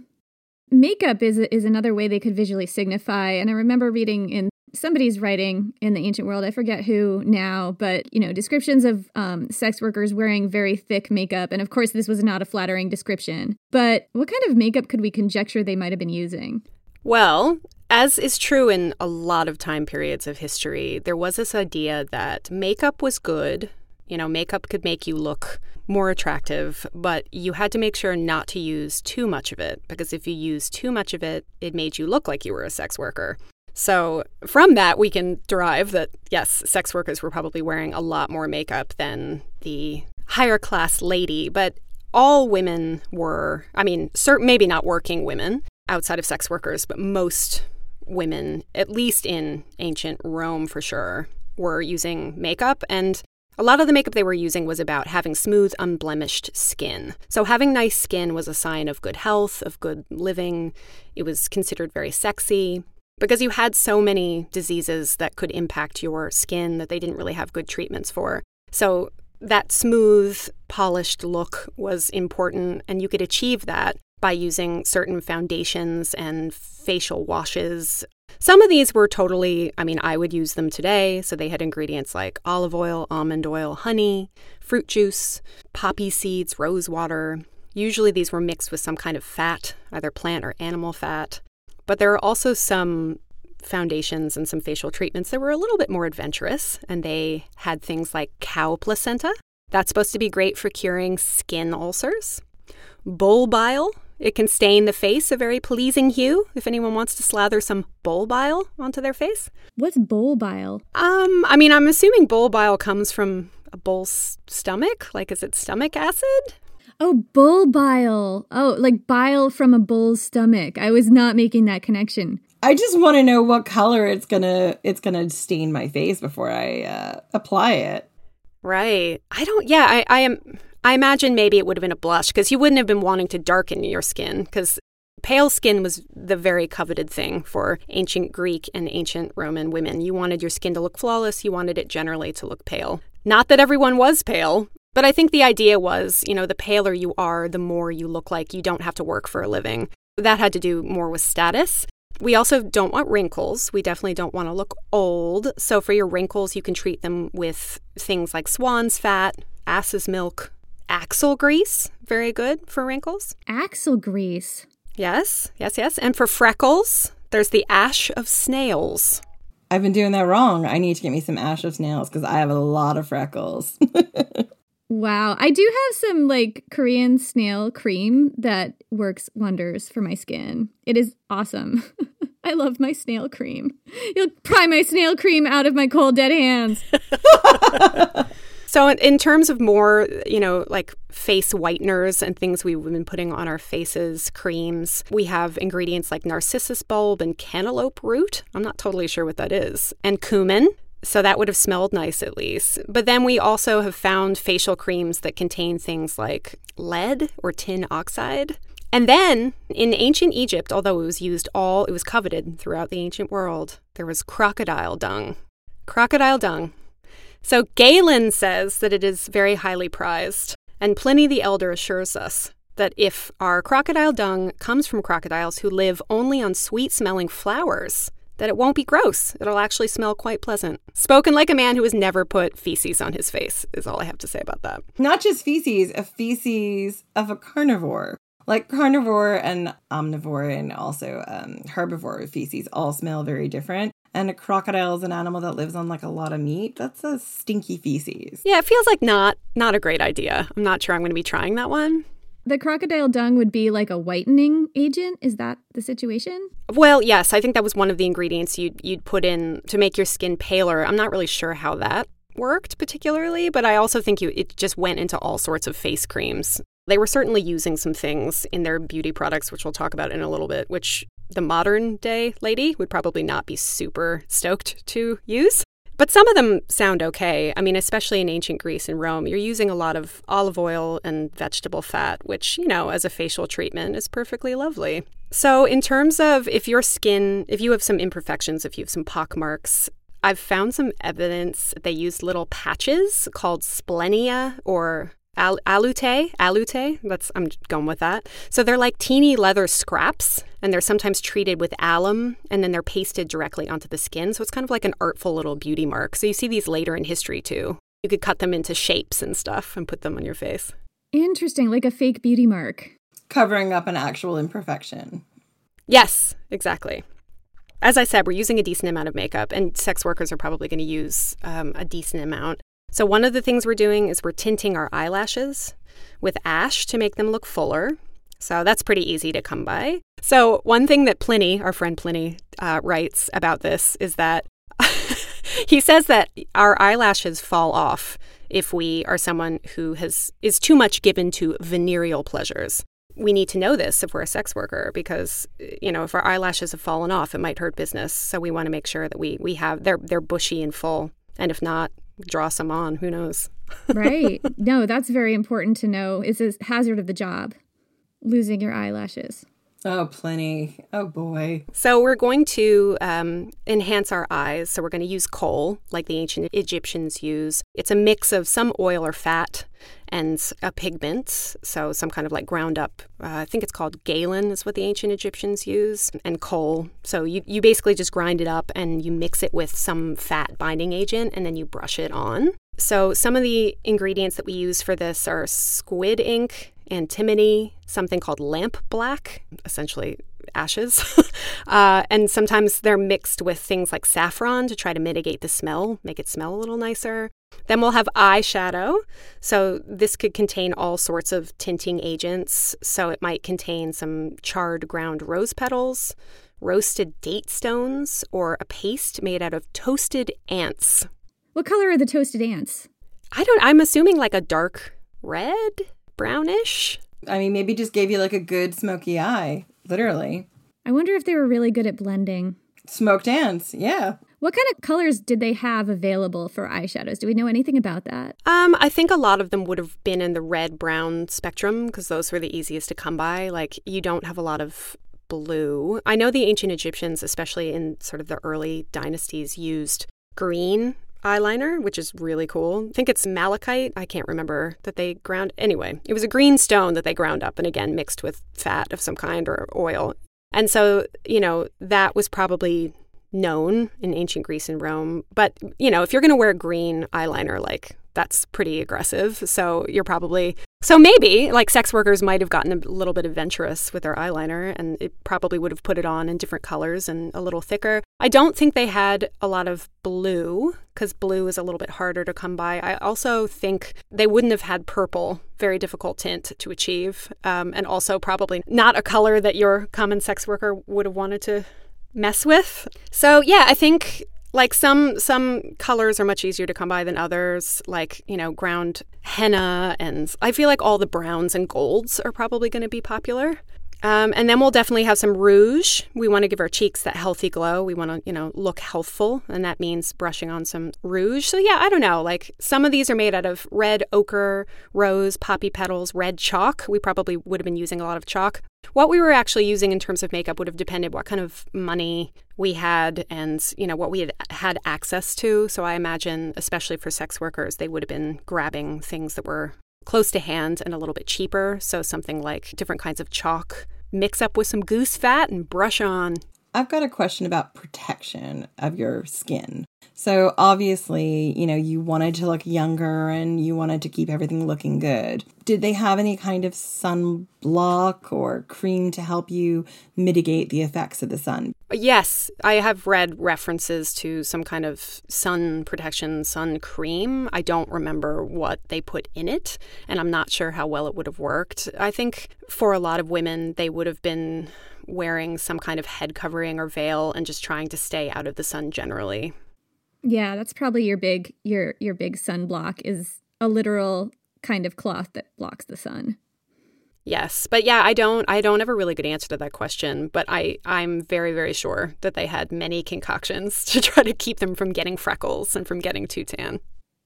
Makeup is another way they could visually signify. And I remember reading in somebody's writing in the ancient world, I forget who now, but, descriptions of sex workers wearing very thick makeup. And of course, this was not a flattering description. But what kind of makeup could we conjecture they might have been using? Well, as is true in a lot of time periods of history, there was this idea that makeup was good. Makeup could make you look more attractive, but you had to make sure not to use too much of it, because if you used too much of it, it made you look like you were a sex worker. So from that, we can derive that, yes, sex workers were probably wearing a lot more makeup than the higher class lady, but all women were, maybe not working women outside of sex workers, but most women, at least in ancient Rome for sure, were using makeup. And a lot of the makeup they were using was about having smooth, unblemished skin. So having nice skin was a sign of good health, of good living. It was considered very sexy because you had so many diseases that could impact your skin that they didn't really have good treatments for. So that smooth, polished look was important, and you could achieve that by using certain foundations and facial washes. Some of these were totally, I would use them today. So they had ingredients like olive oil, almond oil, honey, fruit juice, poppy seeds, rose water. Usually these were mixed with some kind of fat, either plant or animal fat. But there are also some foundations and some facial treatments that were a little bit more adventurous, and they had things like cow placenta. That's supposed to be great for curing skin ulcers. Bull bile. It can stain the face a very pleasing hue if anyone wants to slather some bull bile onto their face. What's bull bile? I'm assuming bull bile comes from a bull's stomach. Like, is it stomach acid? Oh, bull bile. Oh, like bile from a bull's stomach. I was not making that connection. I just want to know what color it's gonna stain my face before I apply it. Right. I imagine maybe it would have been a blush, because you wouldn't have been wanting to darken your skin, because pale skin was the very coveted thing for ancient Greek and ancient Roman women. You wanted your skin to look flawless. You wanted it generally to look pale. Not that everyone was pale, but I think the idea was, the paler you are, the more you look like you don't have to work for a living. That had to do more with status. We also don't want wrinkles. We definitely don't want to look old. So for your wrinkles, you can treat them with things like swan's fat, ass's milk, axle grease, very good for wrinkles. Axle grease? Yes. And for freckles, there's the ash of snails. I've been doing that wrong. I need to get me some ash of snails because I have a lot of freckles. Wow. I do have some Korean snail cream that works wonders for my skin. It is awesome. I love my snail cream. You'll pry my snail cream out of my cold, dead hands. So in terms of more, like face whiteners and things we've been putting on our faces, creams, we have ingredients like narcissus bulb and cantaloupe root. I'm not totally sure what that is. And cumin. So that would have smelled nice at least. But then we also have found facial creams that contain things like lead or tin oxide. And then in ancient Egypt, although it was coveted throughout the ancient world, there was crocodile dung. Crocodile dung. So Galen says that it is very highly prized, and Pliny the Elder assures us that if our crocodile dung comes from crocodiles who live only on sweet-smelling flowers, that it won't be gross. It'll actually smell quite pleasant. Spoken like a man who has never put feces on his face is all I have to say about that. Not just feces, a feces of a carnivore. Like carnivore and omnivore and also herbivore feces all smell very different. And a crocodile is an animal that lives on like a lot of meat. That's a stinky feces. Yeah, it feels like not a great idea. I'm not sure I'm going to be trying that one. The crocodile dung would be like a whitening agent? Is that the situation? Well, yes. I think that was one of the ingredients you'd put in to make your skin paler. I'm not really sure how that worked particularly, but I also think it just went into all sorts of face creams. They were certainly using some things in their beauty products, which we'll talk about in a little bit, which the modern day lady would probably not be super stoked to use. But some of them sound okay. I mean, especially in ancient Greece and Rome, you're using a lot of olive oil and vegetable fat, which, as a facial treatment is perfectly lovely. So in terms of if you have some imperfections, if you have some pock marks, I've found some evidence that they used little patches called splenia or alute. I'm going with that. So they're like teeny leather scraps, and they're sometimes treated with alum, and then they're pasted directly onto the skin. So it's kind of like an artful little beauty mark. So you see these later in history too. You could cut them into shapes and stuff and put them on your face. Interesting, like a fake beauty mark. Covering up an actual imperfection. Yes, exactly. As I said, we're using a decent amount of makeup, and sex workers are probably going to use a decent amount. So one of the things we're doing is we're tinting our eyelashes with ash to make them look fuller. So that's pretty easy to come by. So one thing that Pliny, our friend Pliny, writes about this is that he says that our eyelashes fall off if we are someone who is too much given to venereal pleasures. We need to know this if we're a sex worker because, if our eyelashes have fallen off, it might hurt business. So we want to make sure that we have they're bushy and full. And if not, draw some on. Who knows? Right. No, that's very important to know. It's a hazard of the job, losing your eyelashes. Oh, Pliny. Oh, boy. So we're going to enhance our eyes. So we're going to use kohl, like the ancient Egyptians use. It's a mix of some oil or fat and a pigment. So some kind of like ground up, I think it's called galen is what the ancient Egyptians use, and kohl. So you basically just grind it up and you mix it with some fat binding agent and then you brush it on. So some of the ingredients that we use for this are squid ink, antimony, something called lamp black, essentially ashes. And sometimes they're mixed with things like saffron to try to mitigate the smell, make it smell a little nicer. Then we'll have eyeshadow. So this could contain all sorts of tinting agents. So it might contain some charred ground rose petals, roasted date stones, or a paste made out of toasted ants. What color are the toasted ants? I'm assuming like a dark red, brownish. I mean, maybe just gave you like a good smoky eye, literally. I wonder if they were really good at blending. Smoked ants, yeah. What kind of colors did they have available for eyeshadows? Do we know anything about that? I think a lot of them would have been in the red-brown spectrum because those were the easiest to come by. Like, you don't have a lot of blue. I know the ancient Egyptians, especially in sort of the early dynasties, used green eyeliner, which is really cool. I think it's malachite. I can't remember that they ground. Anyway, it was a green stone that they ground up and again mixed with fat of some kind or oil. And so, that was probably known in ancient Greece and Rome. But, if you're going to wear green eyeliner, like, that's pretty aggressive. So maybe, like, sex workers might have gotten a little bit adventurous with their eyeliner, and it probably would have put it on in different colors and a little thicker. I don't think they had a lot of blue, because blue is a little bit harder to come by. I also think they wouldn't have had purple, very difficult tint to achieve, and also probably not a color that your common sex worker would have wanted to mess with. So, yeah, I think Like some colors are much easier to come by than others, like, ground henna, and I feel like all the browns and golds are probably going to be popular. And then we'll definitely have some rouge. We want to give our cheeks that healthy glow. We want to, look healthful, and that means brushing on some rouge. So yeah, I don't know. Like some of these are made out of red ochre, rose, poppy petals, red chalk. We probably would have been using a lot of chalk. What we were actually using in terms of makeup would have depended what kind of money we had and, what we had access to. So I imagine, especially for sex workers, they would have been grabbing things that were close to hand and a little bit cheaper. So something like different kinds of chalk, mix up with some goose fat and brush on. I've got a question about protection of your skin. So obviously, you wanted to look younger and you wanted to keep everything looking good. Did they have any kind of sunblock or cream to help you mitigate the effects of the sun? Yes, I have read references to some kind of sun protection, sun cream. I don't remember what they put in it, and I'm not sure how well it would have worked. I think for a lot of women, they would have been wearing some kind of head covering or veil and just trying to stay out of the sun generally. Yeah, that's probably your big sunblock, is a literal kind of cloth that blocks the sun. Yes, but yeah, I don't have a really good answer to that question, but I'm very, very sure that they had many concoctions to try to keep them from getting freckles and from getting too tan.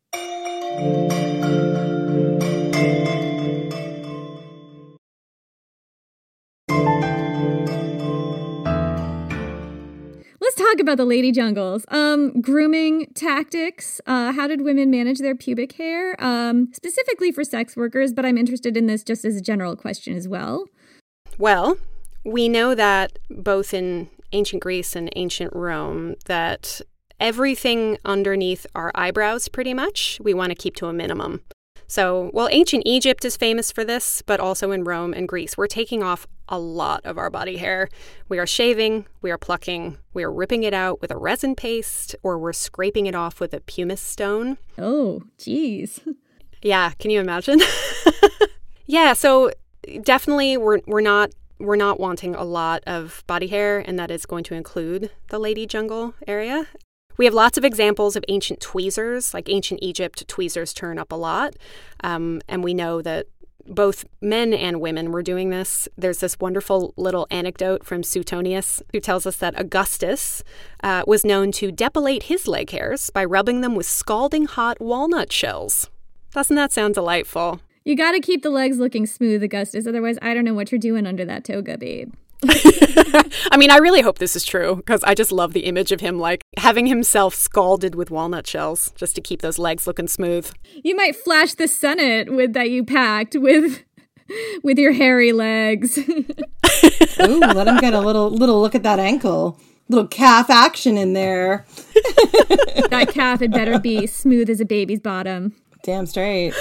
Let's talk about the lady jungles. Grooming tactics. How did women manage their pubic hair? Specifically for sex workers, but I'm interested in this just as a general question as well. Well, we know that both in ancient Greece and ancient Rome that everything underneath our eyebrows, pretty much, we want to keep to a minimum. So, ancient Egypt is famous for this, but also in Rome and Greece, we're taking off a lot of our body hair. We are shaving, we are plucking, we are ripping it out with a resin paste, or we're scraping it off with a pumice stone. Oh, geez. Yeah, can you imagine? Yeah, so definitely we're not wanting a lot of body hair, and that is going to include the lady jungle area. We have lots of examples of ancient tweezers, like ancient Egypt, tweezers turn up a lot. And we know that both men and women were doing this. There's this wonderful little anecdote from Suetonius who tells us that Augustus was known to depilate his leg hairs by rubbing them with scalding hot walnut shells. Doesn't that sound delightful? You got to keep the legs looking smooth, Augustus. Otherwise, I don't know what you're doing under that toga, babe. I mean, I really hope this is true, because I just love the image of him, like, having himself scalded with walnut shells just to keep those legs looking smooth. You might flash the Senate that you packed with your hairy legs. Ooh, let him get a little look at that ankle. Little calf action in there. That calf had better be smooth as a baby's bottom. Damn straight.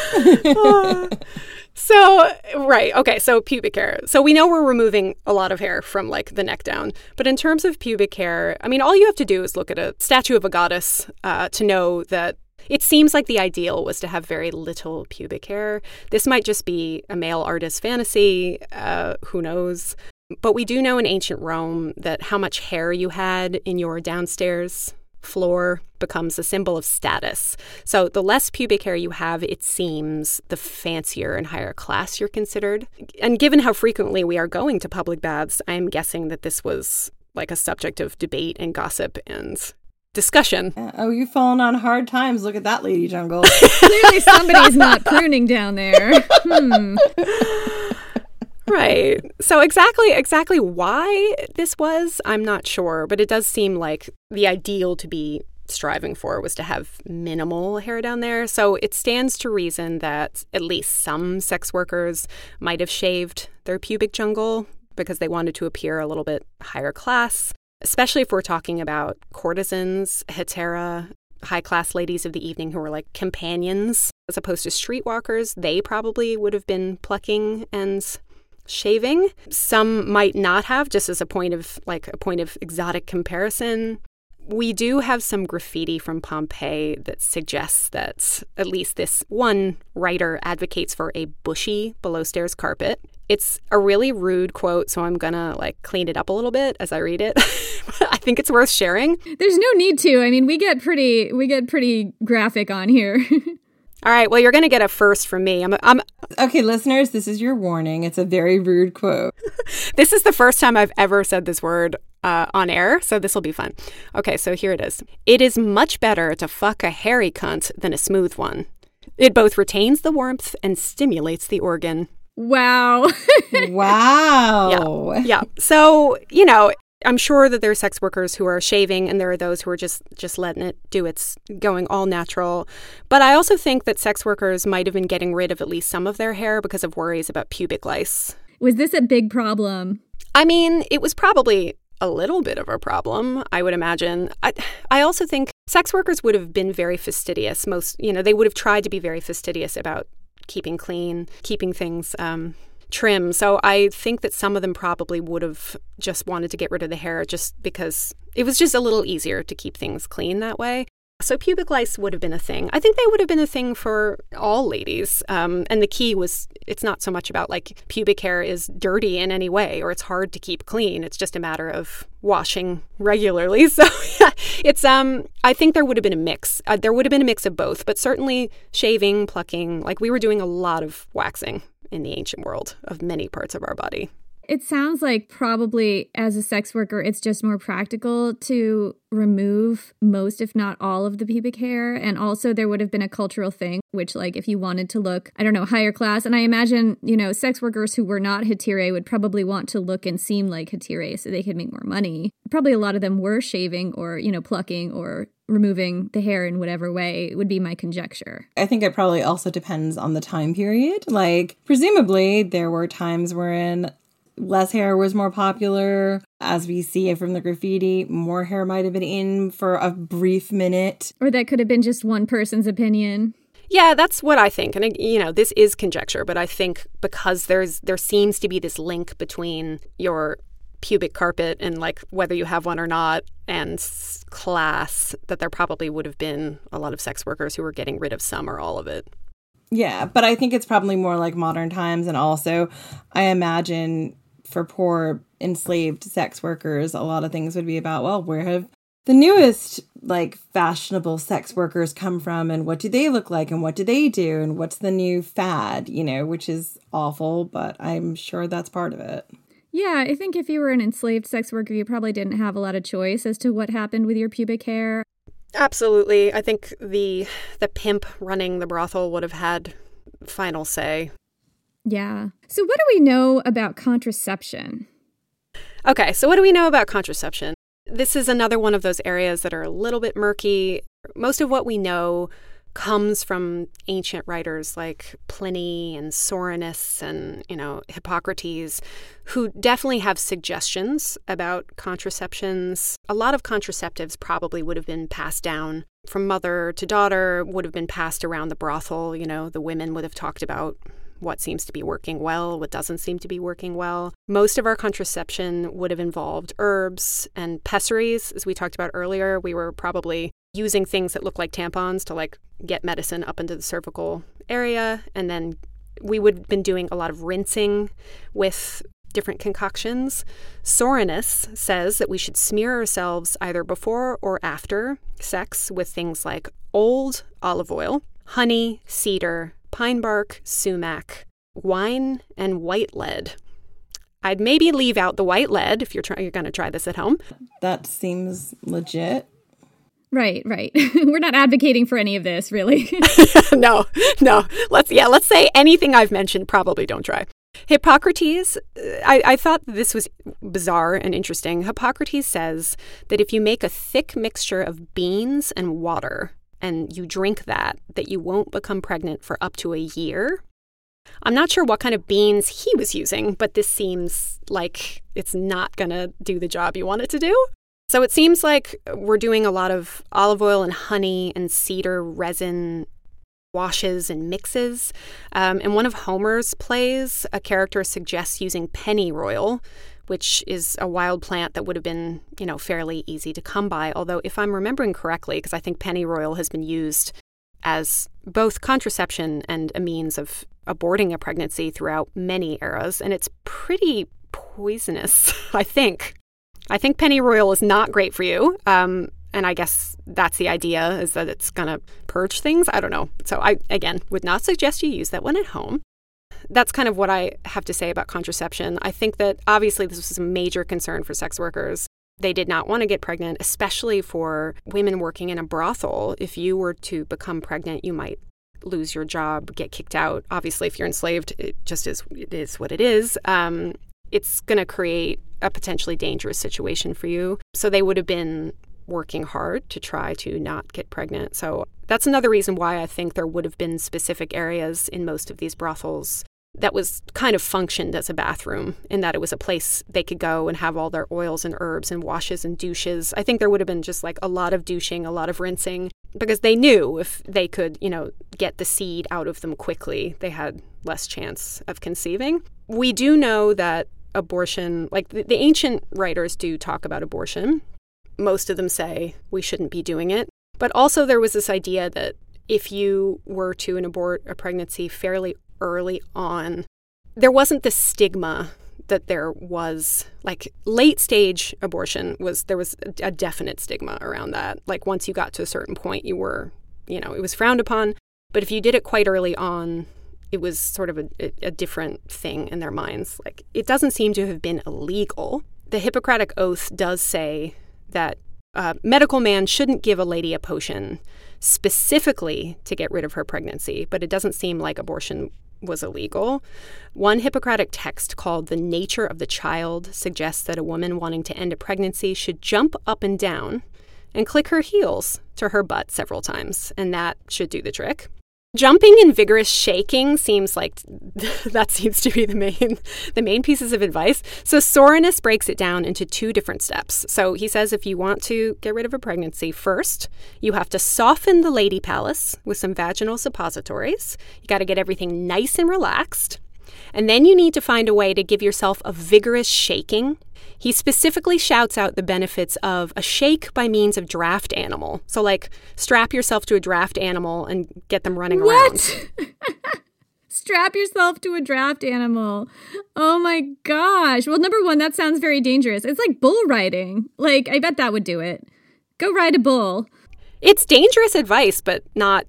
So, right. Okay. So pubic hair. So we know we're removing a lot of hair from like the neck down. But in terms of pubic hair, I mean, all you have to do is look at a statue of a goddess to know that it seems like the ideal was to have very little pubic hair. This might just be a male artist's fantasy. Who knows? But we do know in ancient Rome that how much hair you had in your downstairs floor becomes a symbol of status. So the less pubic hair you have, it seems, the fancier and higher class you're considered. And given how frequently we are going to public baths, I'm guessing that this was like a subject of debate and gossip and discussion. Oh, you've fallen on hard times. Look at that lady jungle. Clearly somebody's not pruning down there. Right. So exactly why this was, I'm not sure, but it does seem like the ideal to be striving for was to have minimal hair down there. So it stands to reason that at least some sex workers might have shaved their pubic jungle because they wanted to appear a little bit higher class, especially if we're talking about courtesans, hetera, high-class ladies of the evening who were like companions as opposed to streetwalkers. They probably would have been plucking and shaving. Some might not have, just as a point of exotic comparison. We do have some graffiti from Pompeii that suggests that at least this one writer advocates for a bushy below-stairs carpet. It's a really rude quote, so I'm gonna clean it up a little bit as I read it. I think it's worth sharing. There's no need to. I mean, we get pretty graphic on here. All right, well, you're going to get a first from me. Okay, listeners, this is your warning. It's a very rude quote. This is the first time I've ever said this word on air, so this will be fun. Okay, so here it is. It is much better to fuck a hairy cunt than a smooth one. It both retains the warmth and stimulates the organ. Wow. Wow. Yeah. So, I'm sure that there are sex workers who are shaving and there are those who are just letting it do its going all natural. But I also think that sex workers might have been getting rid of at least some of their hair because of worries about pubic lice. Was this a big problem? I mean, it was probably a little bit of a problem, I would imagine. I also think sex workers would have been very fastidious. They would have tried to be very fastidious about keeping clean, keeping things trim. So I think that some of them probably would have just wanted to get rid of the hair just because it was just a little easier to keep things clean that way. So pubic lice would have been a thing. I think they would have been a thing for all ladies. And the key was it's not so much about pubic hair is dirty in any way or it's hard to keep clean. It's just a matter of washing regularly. So it's I think there would have been a mix. There would have been a mix of both, but certainly shaving, plucking, we were doing a lot of waxing in the ancient world of many parts of our body. It sounds like probably as a sex worker, it's just more practical to remove most, if not all, of the pubic hair. And also there would have been a cultural thing, which if you wanted to look, higher class. And I imagine, sex workers who were not heterae would probably want to look and seem like heterae so they could make more money. Probably a lot of them were shaving or, plucking or removing the hair in whatever way would be my conjecture. I think it probably also depends on the time period. Presumably there were times wherein less hair was more popular. As we see it from the graffiti, more hair might have been in for a brief minute. Or that could have been just one person's opinion. Yeah, that's what I think. And, this is conjecture, but I think because there seems to be this link between your pubic carpet and whether you have one or not and class, that there probably would have been a lot of sex workers who were getting rid of some or all of it. Yeah, but I think it's probably more modern times. And also, I imagine for poor enslaved sex workers, a lot of things would be about, well, where have the newest fashionable sex workers come from and what do they look like and what do they do and what's the new fad, which is awful, but I'm sure that's part of it. Yeah, I think if you were an enslaved sex worker, you probably didn't have a lot of choice as to what happened with your pubic hair. Absolutely. I think the pimp running the brothel would have had final say. Yeah. So what do we know about contraception? Okay, so what do we know about contraception? This is another one of those areas that are a little bit murky. Most of what we know comes from ancient writers like Pliny and Soranus and, Hippocrates, who definitely have suggestions about contraceptions. A lot of contraceptives probably would have been passed down from mother to daughter, would have been passed around the brothel. The women would have talked about what seems to be working well, what doesn't seem to be working well. Most of our contraception would have involved herbs and pessaries. As we talked about earlier, we were probably using things that look like tampons to get medicine up into the cervical area. And then we would have been doing a lot of rinsing with different concoctions. Soranus says that we should smear ourselves either before or after sex with things like old olive oil, honey, cedar, pine bark, sumac, wine, and white lead. I'd maybe leave out the white lead if you're going to try this at home. That seems legit. Right. We're not advocating for any of this, really. No. Let's say anything I've mentioned, probably don't try. Hippocrates, I thought this was bizarre and interesting. Hippocrates says that if you make a thick mixture of beans and water and you drink that you won't become pregnant for up to a year. I'm not sure what kind of beans he was using, but this seems like it's not going to do the job you want it to do. So it seems like we're doing a lot of olive oil and honey and cedar resin washes and mixes. In one of Homer's plays, a character suggests using pennyroyal, which is a wild plant that would have been, fairly easy to come by. Although if I'm remembering correctly, because I think pennyroyal has been used as both contraception and a means of aborting a pregnancy throughout many eras, and it's pretty poisonous, I think. I think pennyroyal is not great for you. And I guess that's the idea, is that it's going to purge things. I don't know. So I, again, would not suggest you use that one at home. That's kind of what I have to say about contraception. I think that obviously this was a major concern for sex workers. They did not want to get pregnant, especially for women working in a brothel. If you were to become pregnant, you might lose your job, get kicked out. Obviously, if you're enslaved, it is what it is. It's going to create a potentially dangerous situation for you. So they would have been working hard to try to not get pregnant. So that's another reason why I think there would have been specific areas in most of these brothels that was kind of functioned as a bathroom, in that it was a place they could go and have all their oils and herbs and washes and douches. I think there would have been just like a lot of douching, a lot of rinsing, because they knew if they could, get the seed out of them quickly, they had less chance of conceiving. We do know that abortion, like the ancient writers do talk about abortion. Most of them say we shouldn't be doing it. But also there was this idea that if you were to abort a pregnancy fairly early on, there wasn't the stigma that there was, like late stage abortion there was a definite stigma around that. Like once you got to a certain point, you were, it was frowned upon. But if you did it quite early on, it was sort of a different thing in their minds. Like it doesn't seem to have been illegal. The Hippocratic Oath does say that a medical man shouldn't give a lady a potion specifically to get rid of her pregnancy, but it doesn't seem like abortion was illegal. One Hippocratic text called The Nature of the Child suggests that a woman wanting to end a pregnancy should jump up and down and click her heels to her butt several times, and that should do the trick. Jumping and vigorous shaking seems like that seems to be the main pieces of advice. So Soranus breaks it down into 2 different steps. So he says if you want to get rid of a pregnancy, first, you have to soften the lady palace with some vaginal suppositories. You got to get everything nice and relaxed. And then you need to find a way to give yourself a vigorous shaking. He specifically shouts out the benefits of a shake by means of draft animal. So like strap yourself to a draft animal and get them running around. What? Strap yourself to a draft animal. Oh my gosh. Well, number one, that sounds very dangerous. It's like bull riding. Like, I bet that would do it. Go ride a bull. It's dangerous advice, but not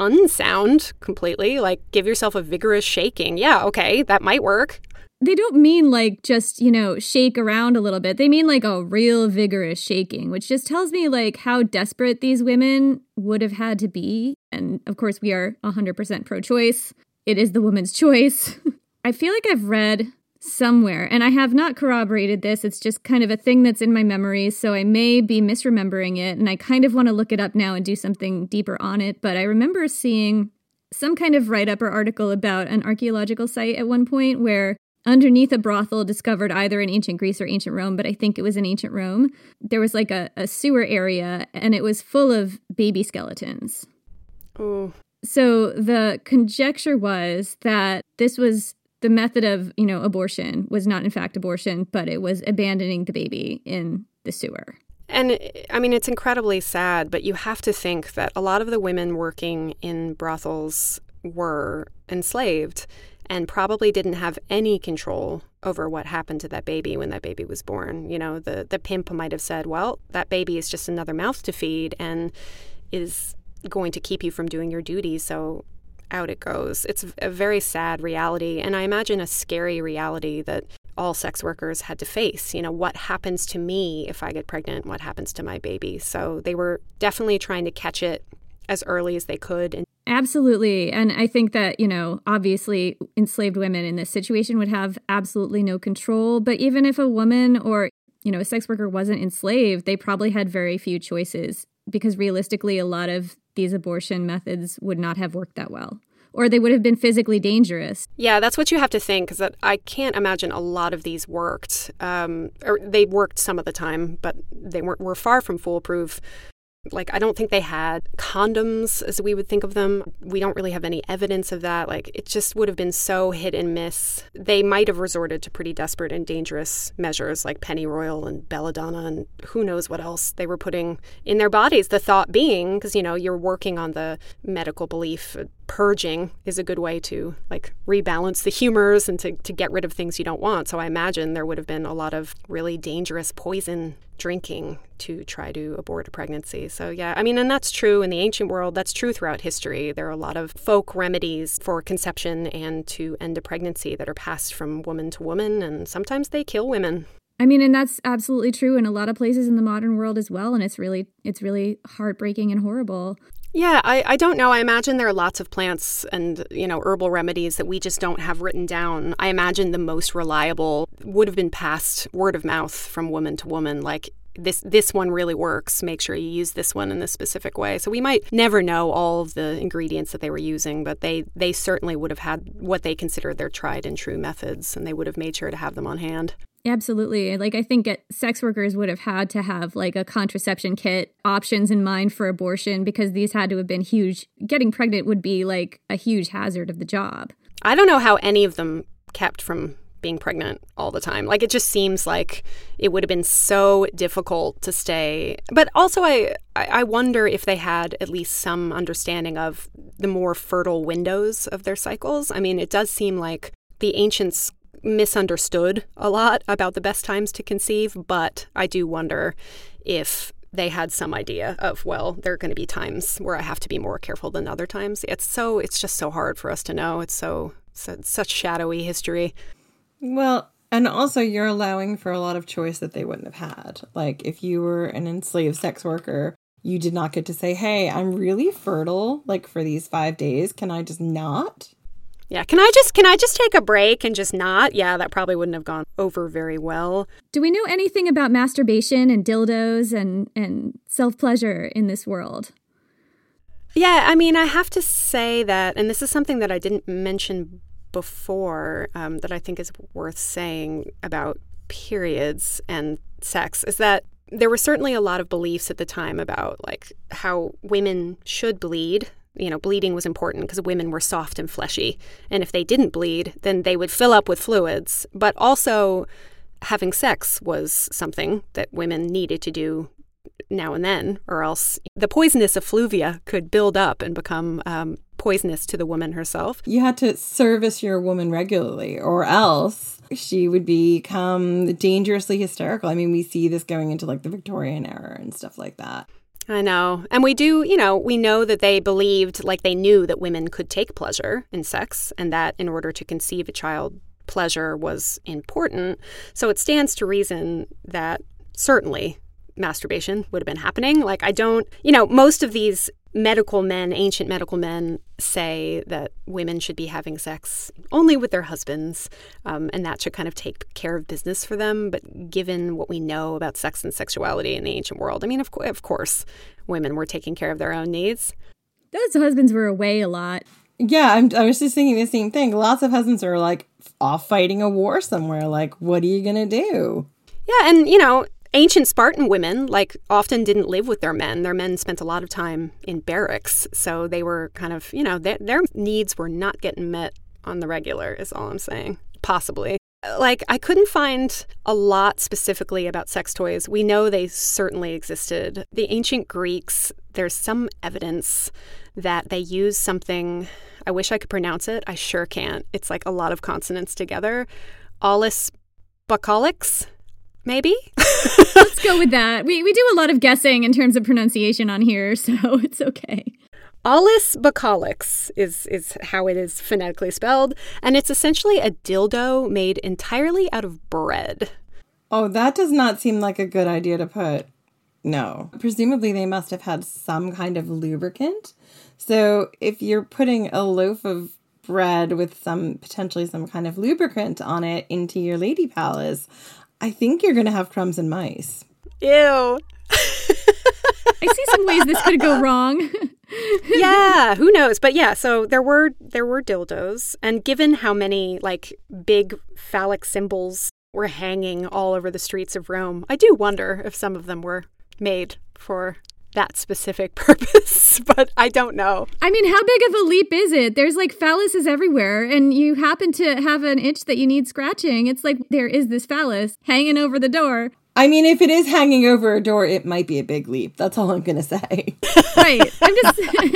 unsound completely. Like, give yourself a vigorous shaking. Yeah, okay, that might work. They don't mean like just, shake around a little bit. They mean like a real vigorous shaking, which just tells me like how desperate these women would have had to be. And of course, we are 100% pro-choice. It is the woman's choice. I feel like I've read somewhere, and I have not corroborated this. It's just kind of a thing that's in my memory, so I may be misremembering it. And I kind of want to look it up now and do something deeper on it. But I remember seeing some kind of write-up or article about an archaeological site at one point where underneath a brothel discovered either in ancient Greece or ancient Rome, but I think it was in ancient Rome, there was like a sewer area, and it was full of baby skeletons. Ooh. So the conjecture was that this was the method of, abortion was not in fact abortion, but it was abandoning the baby in the sewer. And I mean, it's incredibly sad, but you have to think that a lot of the women working in brothels were enslaved and probably didn't have any control over what happened to that baby when that baby was born. The pimp might have said, well, that baby is just another mouth to feed and is going to keep you from doing your duty, so out it goes. It's a very sad reality, and I imagine a scary reality that all sex workers had to face. What happens to me if I get pregnant? What happens to my baby? So they were definitely trying to catch it as early as they could. And absolutely. And I think that, obviously enslaved women in this situation would have absolutely no control. But even if a woman or, a sex worker wasn't enslaved, they probably had very few choices, because realistically, a lot of these abortion methods would not have worked that well, or they would have been physically dangerous. Yeah, that's what you have to think, is that I can't imagine a lot of these worked. Or they worked some of the time, but they were far from foolproof. Like, I don't think they had condoms as we would think of them. We don't really have any evidence of that. Like, it just would have been so hit and miss. They might have resorted to pretty desperate and dangerous measures like pennyroyal and belladonna and who knows what else they were putting in their bodies. The thought being, because, you know, you're working on the medical belief, purging is a good way to, like, rebalance the humors and to get rid of things you don't want. So I imagine there would have been a lot of really dangerous poison drinking to try to abort a pregnancy. So yeah, I mean, and that's true in the ancient world. That's true throughout history. There are a lot of folk remedies for conception and to end a pregnancy that are passed from woman to woman, and sometimes they kill women. I mean, and that's absolutely true in a lot of places in the modern world as well, and it's really heartbreaking and horrible. Yeah, I don't know. I imagine there are lots of plants and, you know, herbal remedies that we just don't have written down. I imagine the most reliable would have been passed word of mouth from woman to woman, like, this one really works. Make sure you use this one in this specific way. So we might never know all of the ingredients that they were using, but they certainly would have had what they considered their tried and true methods, and they would have made sure to have them on hand. Absolutely. Like, I think sex workers would have had to have like a contraception kit options in mind for abortion, because these had to have been huge. Getting pregnant would be like a huge hazard of the job. I don't know how any of them kept from being pregnant all the time. Like, it just seems like it would have been so difficult to stay. But also I wonder if they had at least some understanding of the more fertile windows of their cycles. I mean, it does seem like the ancients misunderstood a lot about the best times to conceive, but I do wonder if they had some idea of, well, there are going to be times where I have to be more careful than other times. It's just so hard for us to know. It's such shadowy history. Well, and also you're allowing for a lot of choice that they wouldn't have had. Like, if you were an enslaved sex worker, you did not get to say, hey, I'm really fertile, like, for these 5 days. Can I just not? Yeah, can I just take a break and just not? Yeah, that probably wouldn't have gone over very well. Do we know anything about masturbation and dildos and self-pleasure in this world? Yeah, I mean, I have to say that, and this is something that I didn't mention before, that I think is worth saying about periods and sex, is that there were certainly a lot of beliefs at the time about, like, how women should bleed. You know, bleeding was important because women were soft and fleshy. And if they didn't bleed, then they would fill up with fluids. But also, having sex was something that women needed to do now and then, or else the poisonous effluvia could build up and become poisonous to the woman herself. You had to service your woman regularly, or else she would become dangerously hysterical. I mean, we see this going into like the Victorian era and stuff like that. I know. And we do, you know, we know that they believed, like, they knew that women could take pleasure in sex, and that in order to conceive a child, pleasure was important. So it stands to reason that certainly masturbation would have been happening. Like, most of these ancient medical men say that women should be having sex only with their husbands, and that should kind of take care of business for them. But given what we know about sex and sexuality in the ancient world, I mean, of course, women were taking care of their own needs. Those husbands were away a lot. Yeah, I was just thinking the same thing. Lots of husbands are like off fighting a war somewhere. Like, what are you going to do? Yeah, and, you know, ancient Spartan women, like, often didn't live with their men. Their men spent a lot of time in barracks. So they were kind of, you know, their needs were not getting met on the regular, is all I'm saying. Possibly. Like, I couldn't find a lot specifically about sex toys. We know they certainly existed. The ancient Greeks, there's some evidence that they used something, I wish I could pronounce it. I sure can't. It's like a lot of consonants together. Aulis Bakalix? Maybe? Let's go with that. We do a lot of guessing in terms of pronunciation on here, so it's okay. Aulis Bakalix is how it is phonetically spelled, and it's essentially a dildo made entirely out of bread. Oh, that does not seem like a good idea to put. No. Presumably they must have had some kind of lubricant. So if you're putting a loaf of bread with potentially some kind of lubricant on it into your lady palace, I think you're going to have crumbs and mice. Ew. I see some ways this could go wrong. Yeah, who knows? But yeah, so there were dildos, and given how many like big phallic symbols were hanging all over the streets of Rome, I do wonder if some of them were made for that specific purpose, but I don't know. I mean, how big of a leap is it? There's like phalluses everywhere, and you happen to have an itch that you need scratching. It's like there is this phallus hanging over the door. I mean, if it is hanging over a door, it might be a big leap. That's all I'm going to say. Right. I'm just...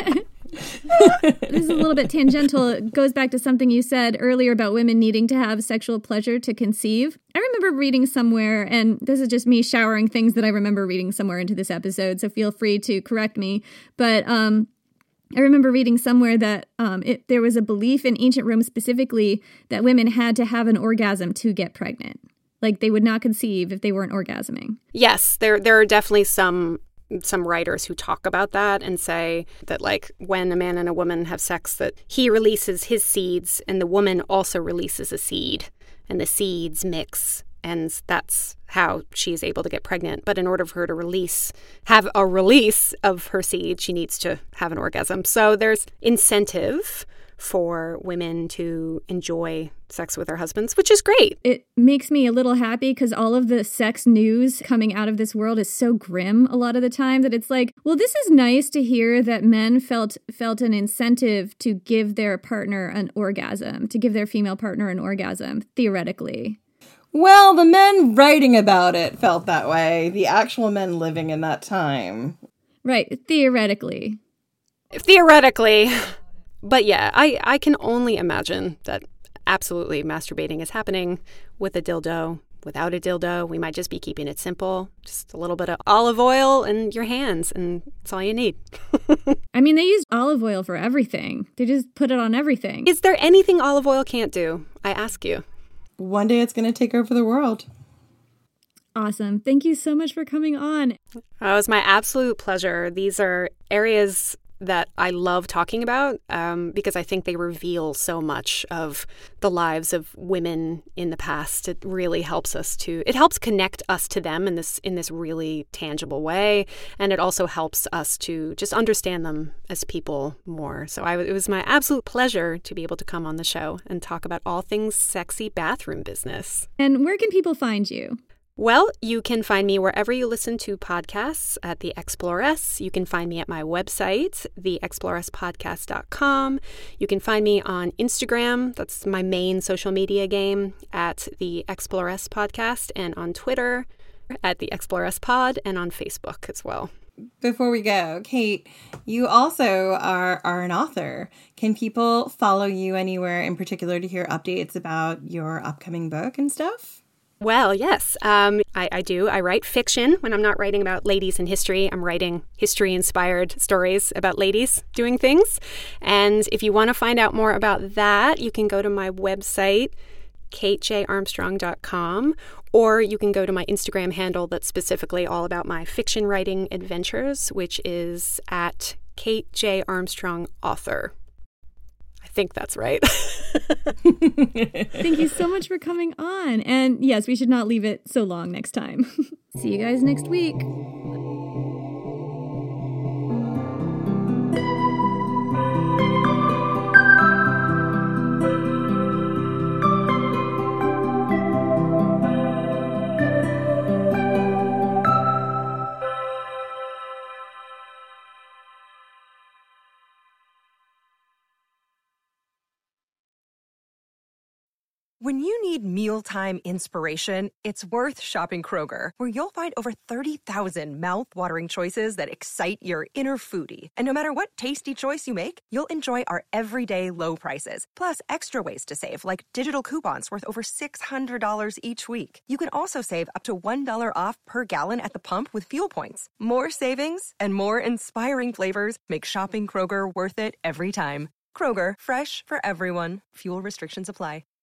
This is a little bit tangential. It goes back to something you said earlier about women needing to have sexual pleasure to conceive. I remember reading somewhere, and this is just me showering things that I remember reading somewhere into this episode, so feel free to correct me. But I remember reading somewhere that there was a belief in ancient Rome specifically that women had to have an orgasm to get pregnant. Like they would not conceive if they weren't orgasming. Yes, there are definitely some writers who talk about that and say that, like, when a man and a woman have sex, that he releases his seeds and the woman also releases a seed, and the seeds mix, and that's how she is able to get pregnant. But in order for her to have a release of her seed, she needs to have an orgasm. So there's incentive for women to enjoy sex with their husbands, which is great. It makes me a little happy because all of the sex news coming out of this world is so grim a lot of the time that it's like, well, this is nice to hear that men felt an incentive to give their partner an orgasm, to give their female partner an orgasm, theoretically. Well, the men writing about it felt that way. The actual men living in that time. Right, theoretically. Theoretically. But yeah, I can only imagine that absolutely masturbating is happening with a dildo. Without a dildo, we might just be keeping it simple. Just a little bit of olive oil in your hands, and that's all you need. I mean, they use olive oil for everything. They just put it on everything. Is there anything olive oil can't do? I ask you. One day it's going to take over the world. Awesome. Thank you so much for coming on. It was my absolute pleasure. These are areas that I love talking about because I think they reveal so much of the lives of women in the past. It really helps connect us to them in this really tangible way, and it also helps us to just understand them as people more. So it was my absolute pleasure to be able to come on the show and talk about all things sexy bathroom business. And where can people find you? Well, you can find me wherever you listen to podcasts at The Exploress. You can find me at my website, theexploresspodcast.com. You can find me on Instagram. That's my main social media game, at The Exploress Podcast, and on Twitter at The Exploress Pod, and on Facebook as well. Before we go, Kate, you also are an author. Can people follow you anywhere in particular to hear updates about your upcoming book and stuff? Well, yes, I do. I write fiction when I'm not writing about ladies in history. I'm writing history-inspired stories about ladies doing things. And if you want to find out more about that, you can go to my website, katejarmstrong.com, or you can go to my Instagram handle that's specifically all about my fiction writing adventures, which is at Kate J. Armstrong Author. I think that's right. Thank you so much for coming on. And yes, we should not leave it so long next time. See you guys next week. When you need mealtime inspiration, it's worth shopping Kroger, where you'll find over 30,000 mouth-watering choices that excite your inner foodie. And no matter what tasty choice you make, you'll enjoy our everyday low prices, plus extra ways to save, like digital coupons worth over $600 each week. You can also save up to $1 off per gallon at the pump with fuel points. More savings and more inspiring flavors make shopping Kroger worth it every time. Kroger, fresh for everyone. Fuel restrictions apply.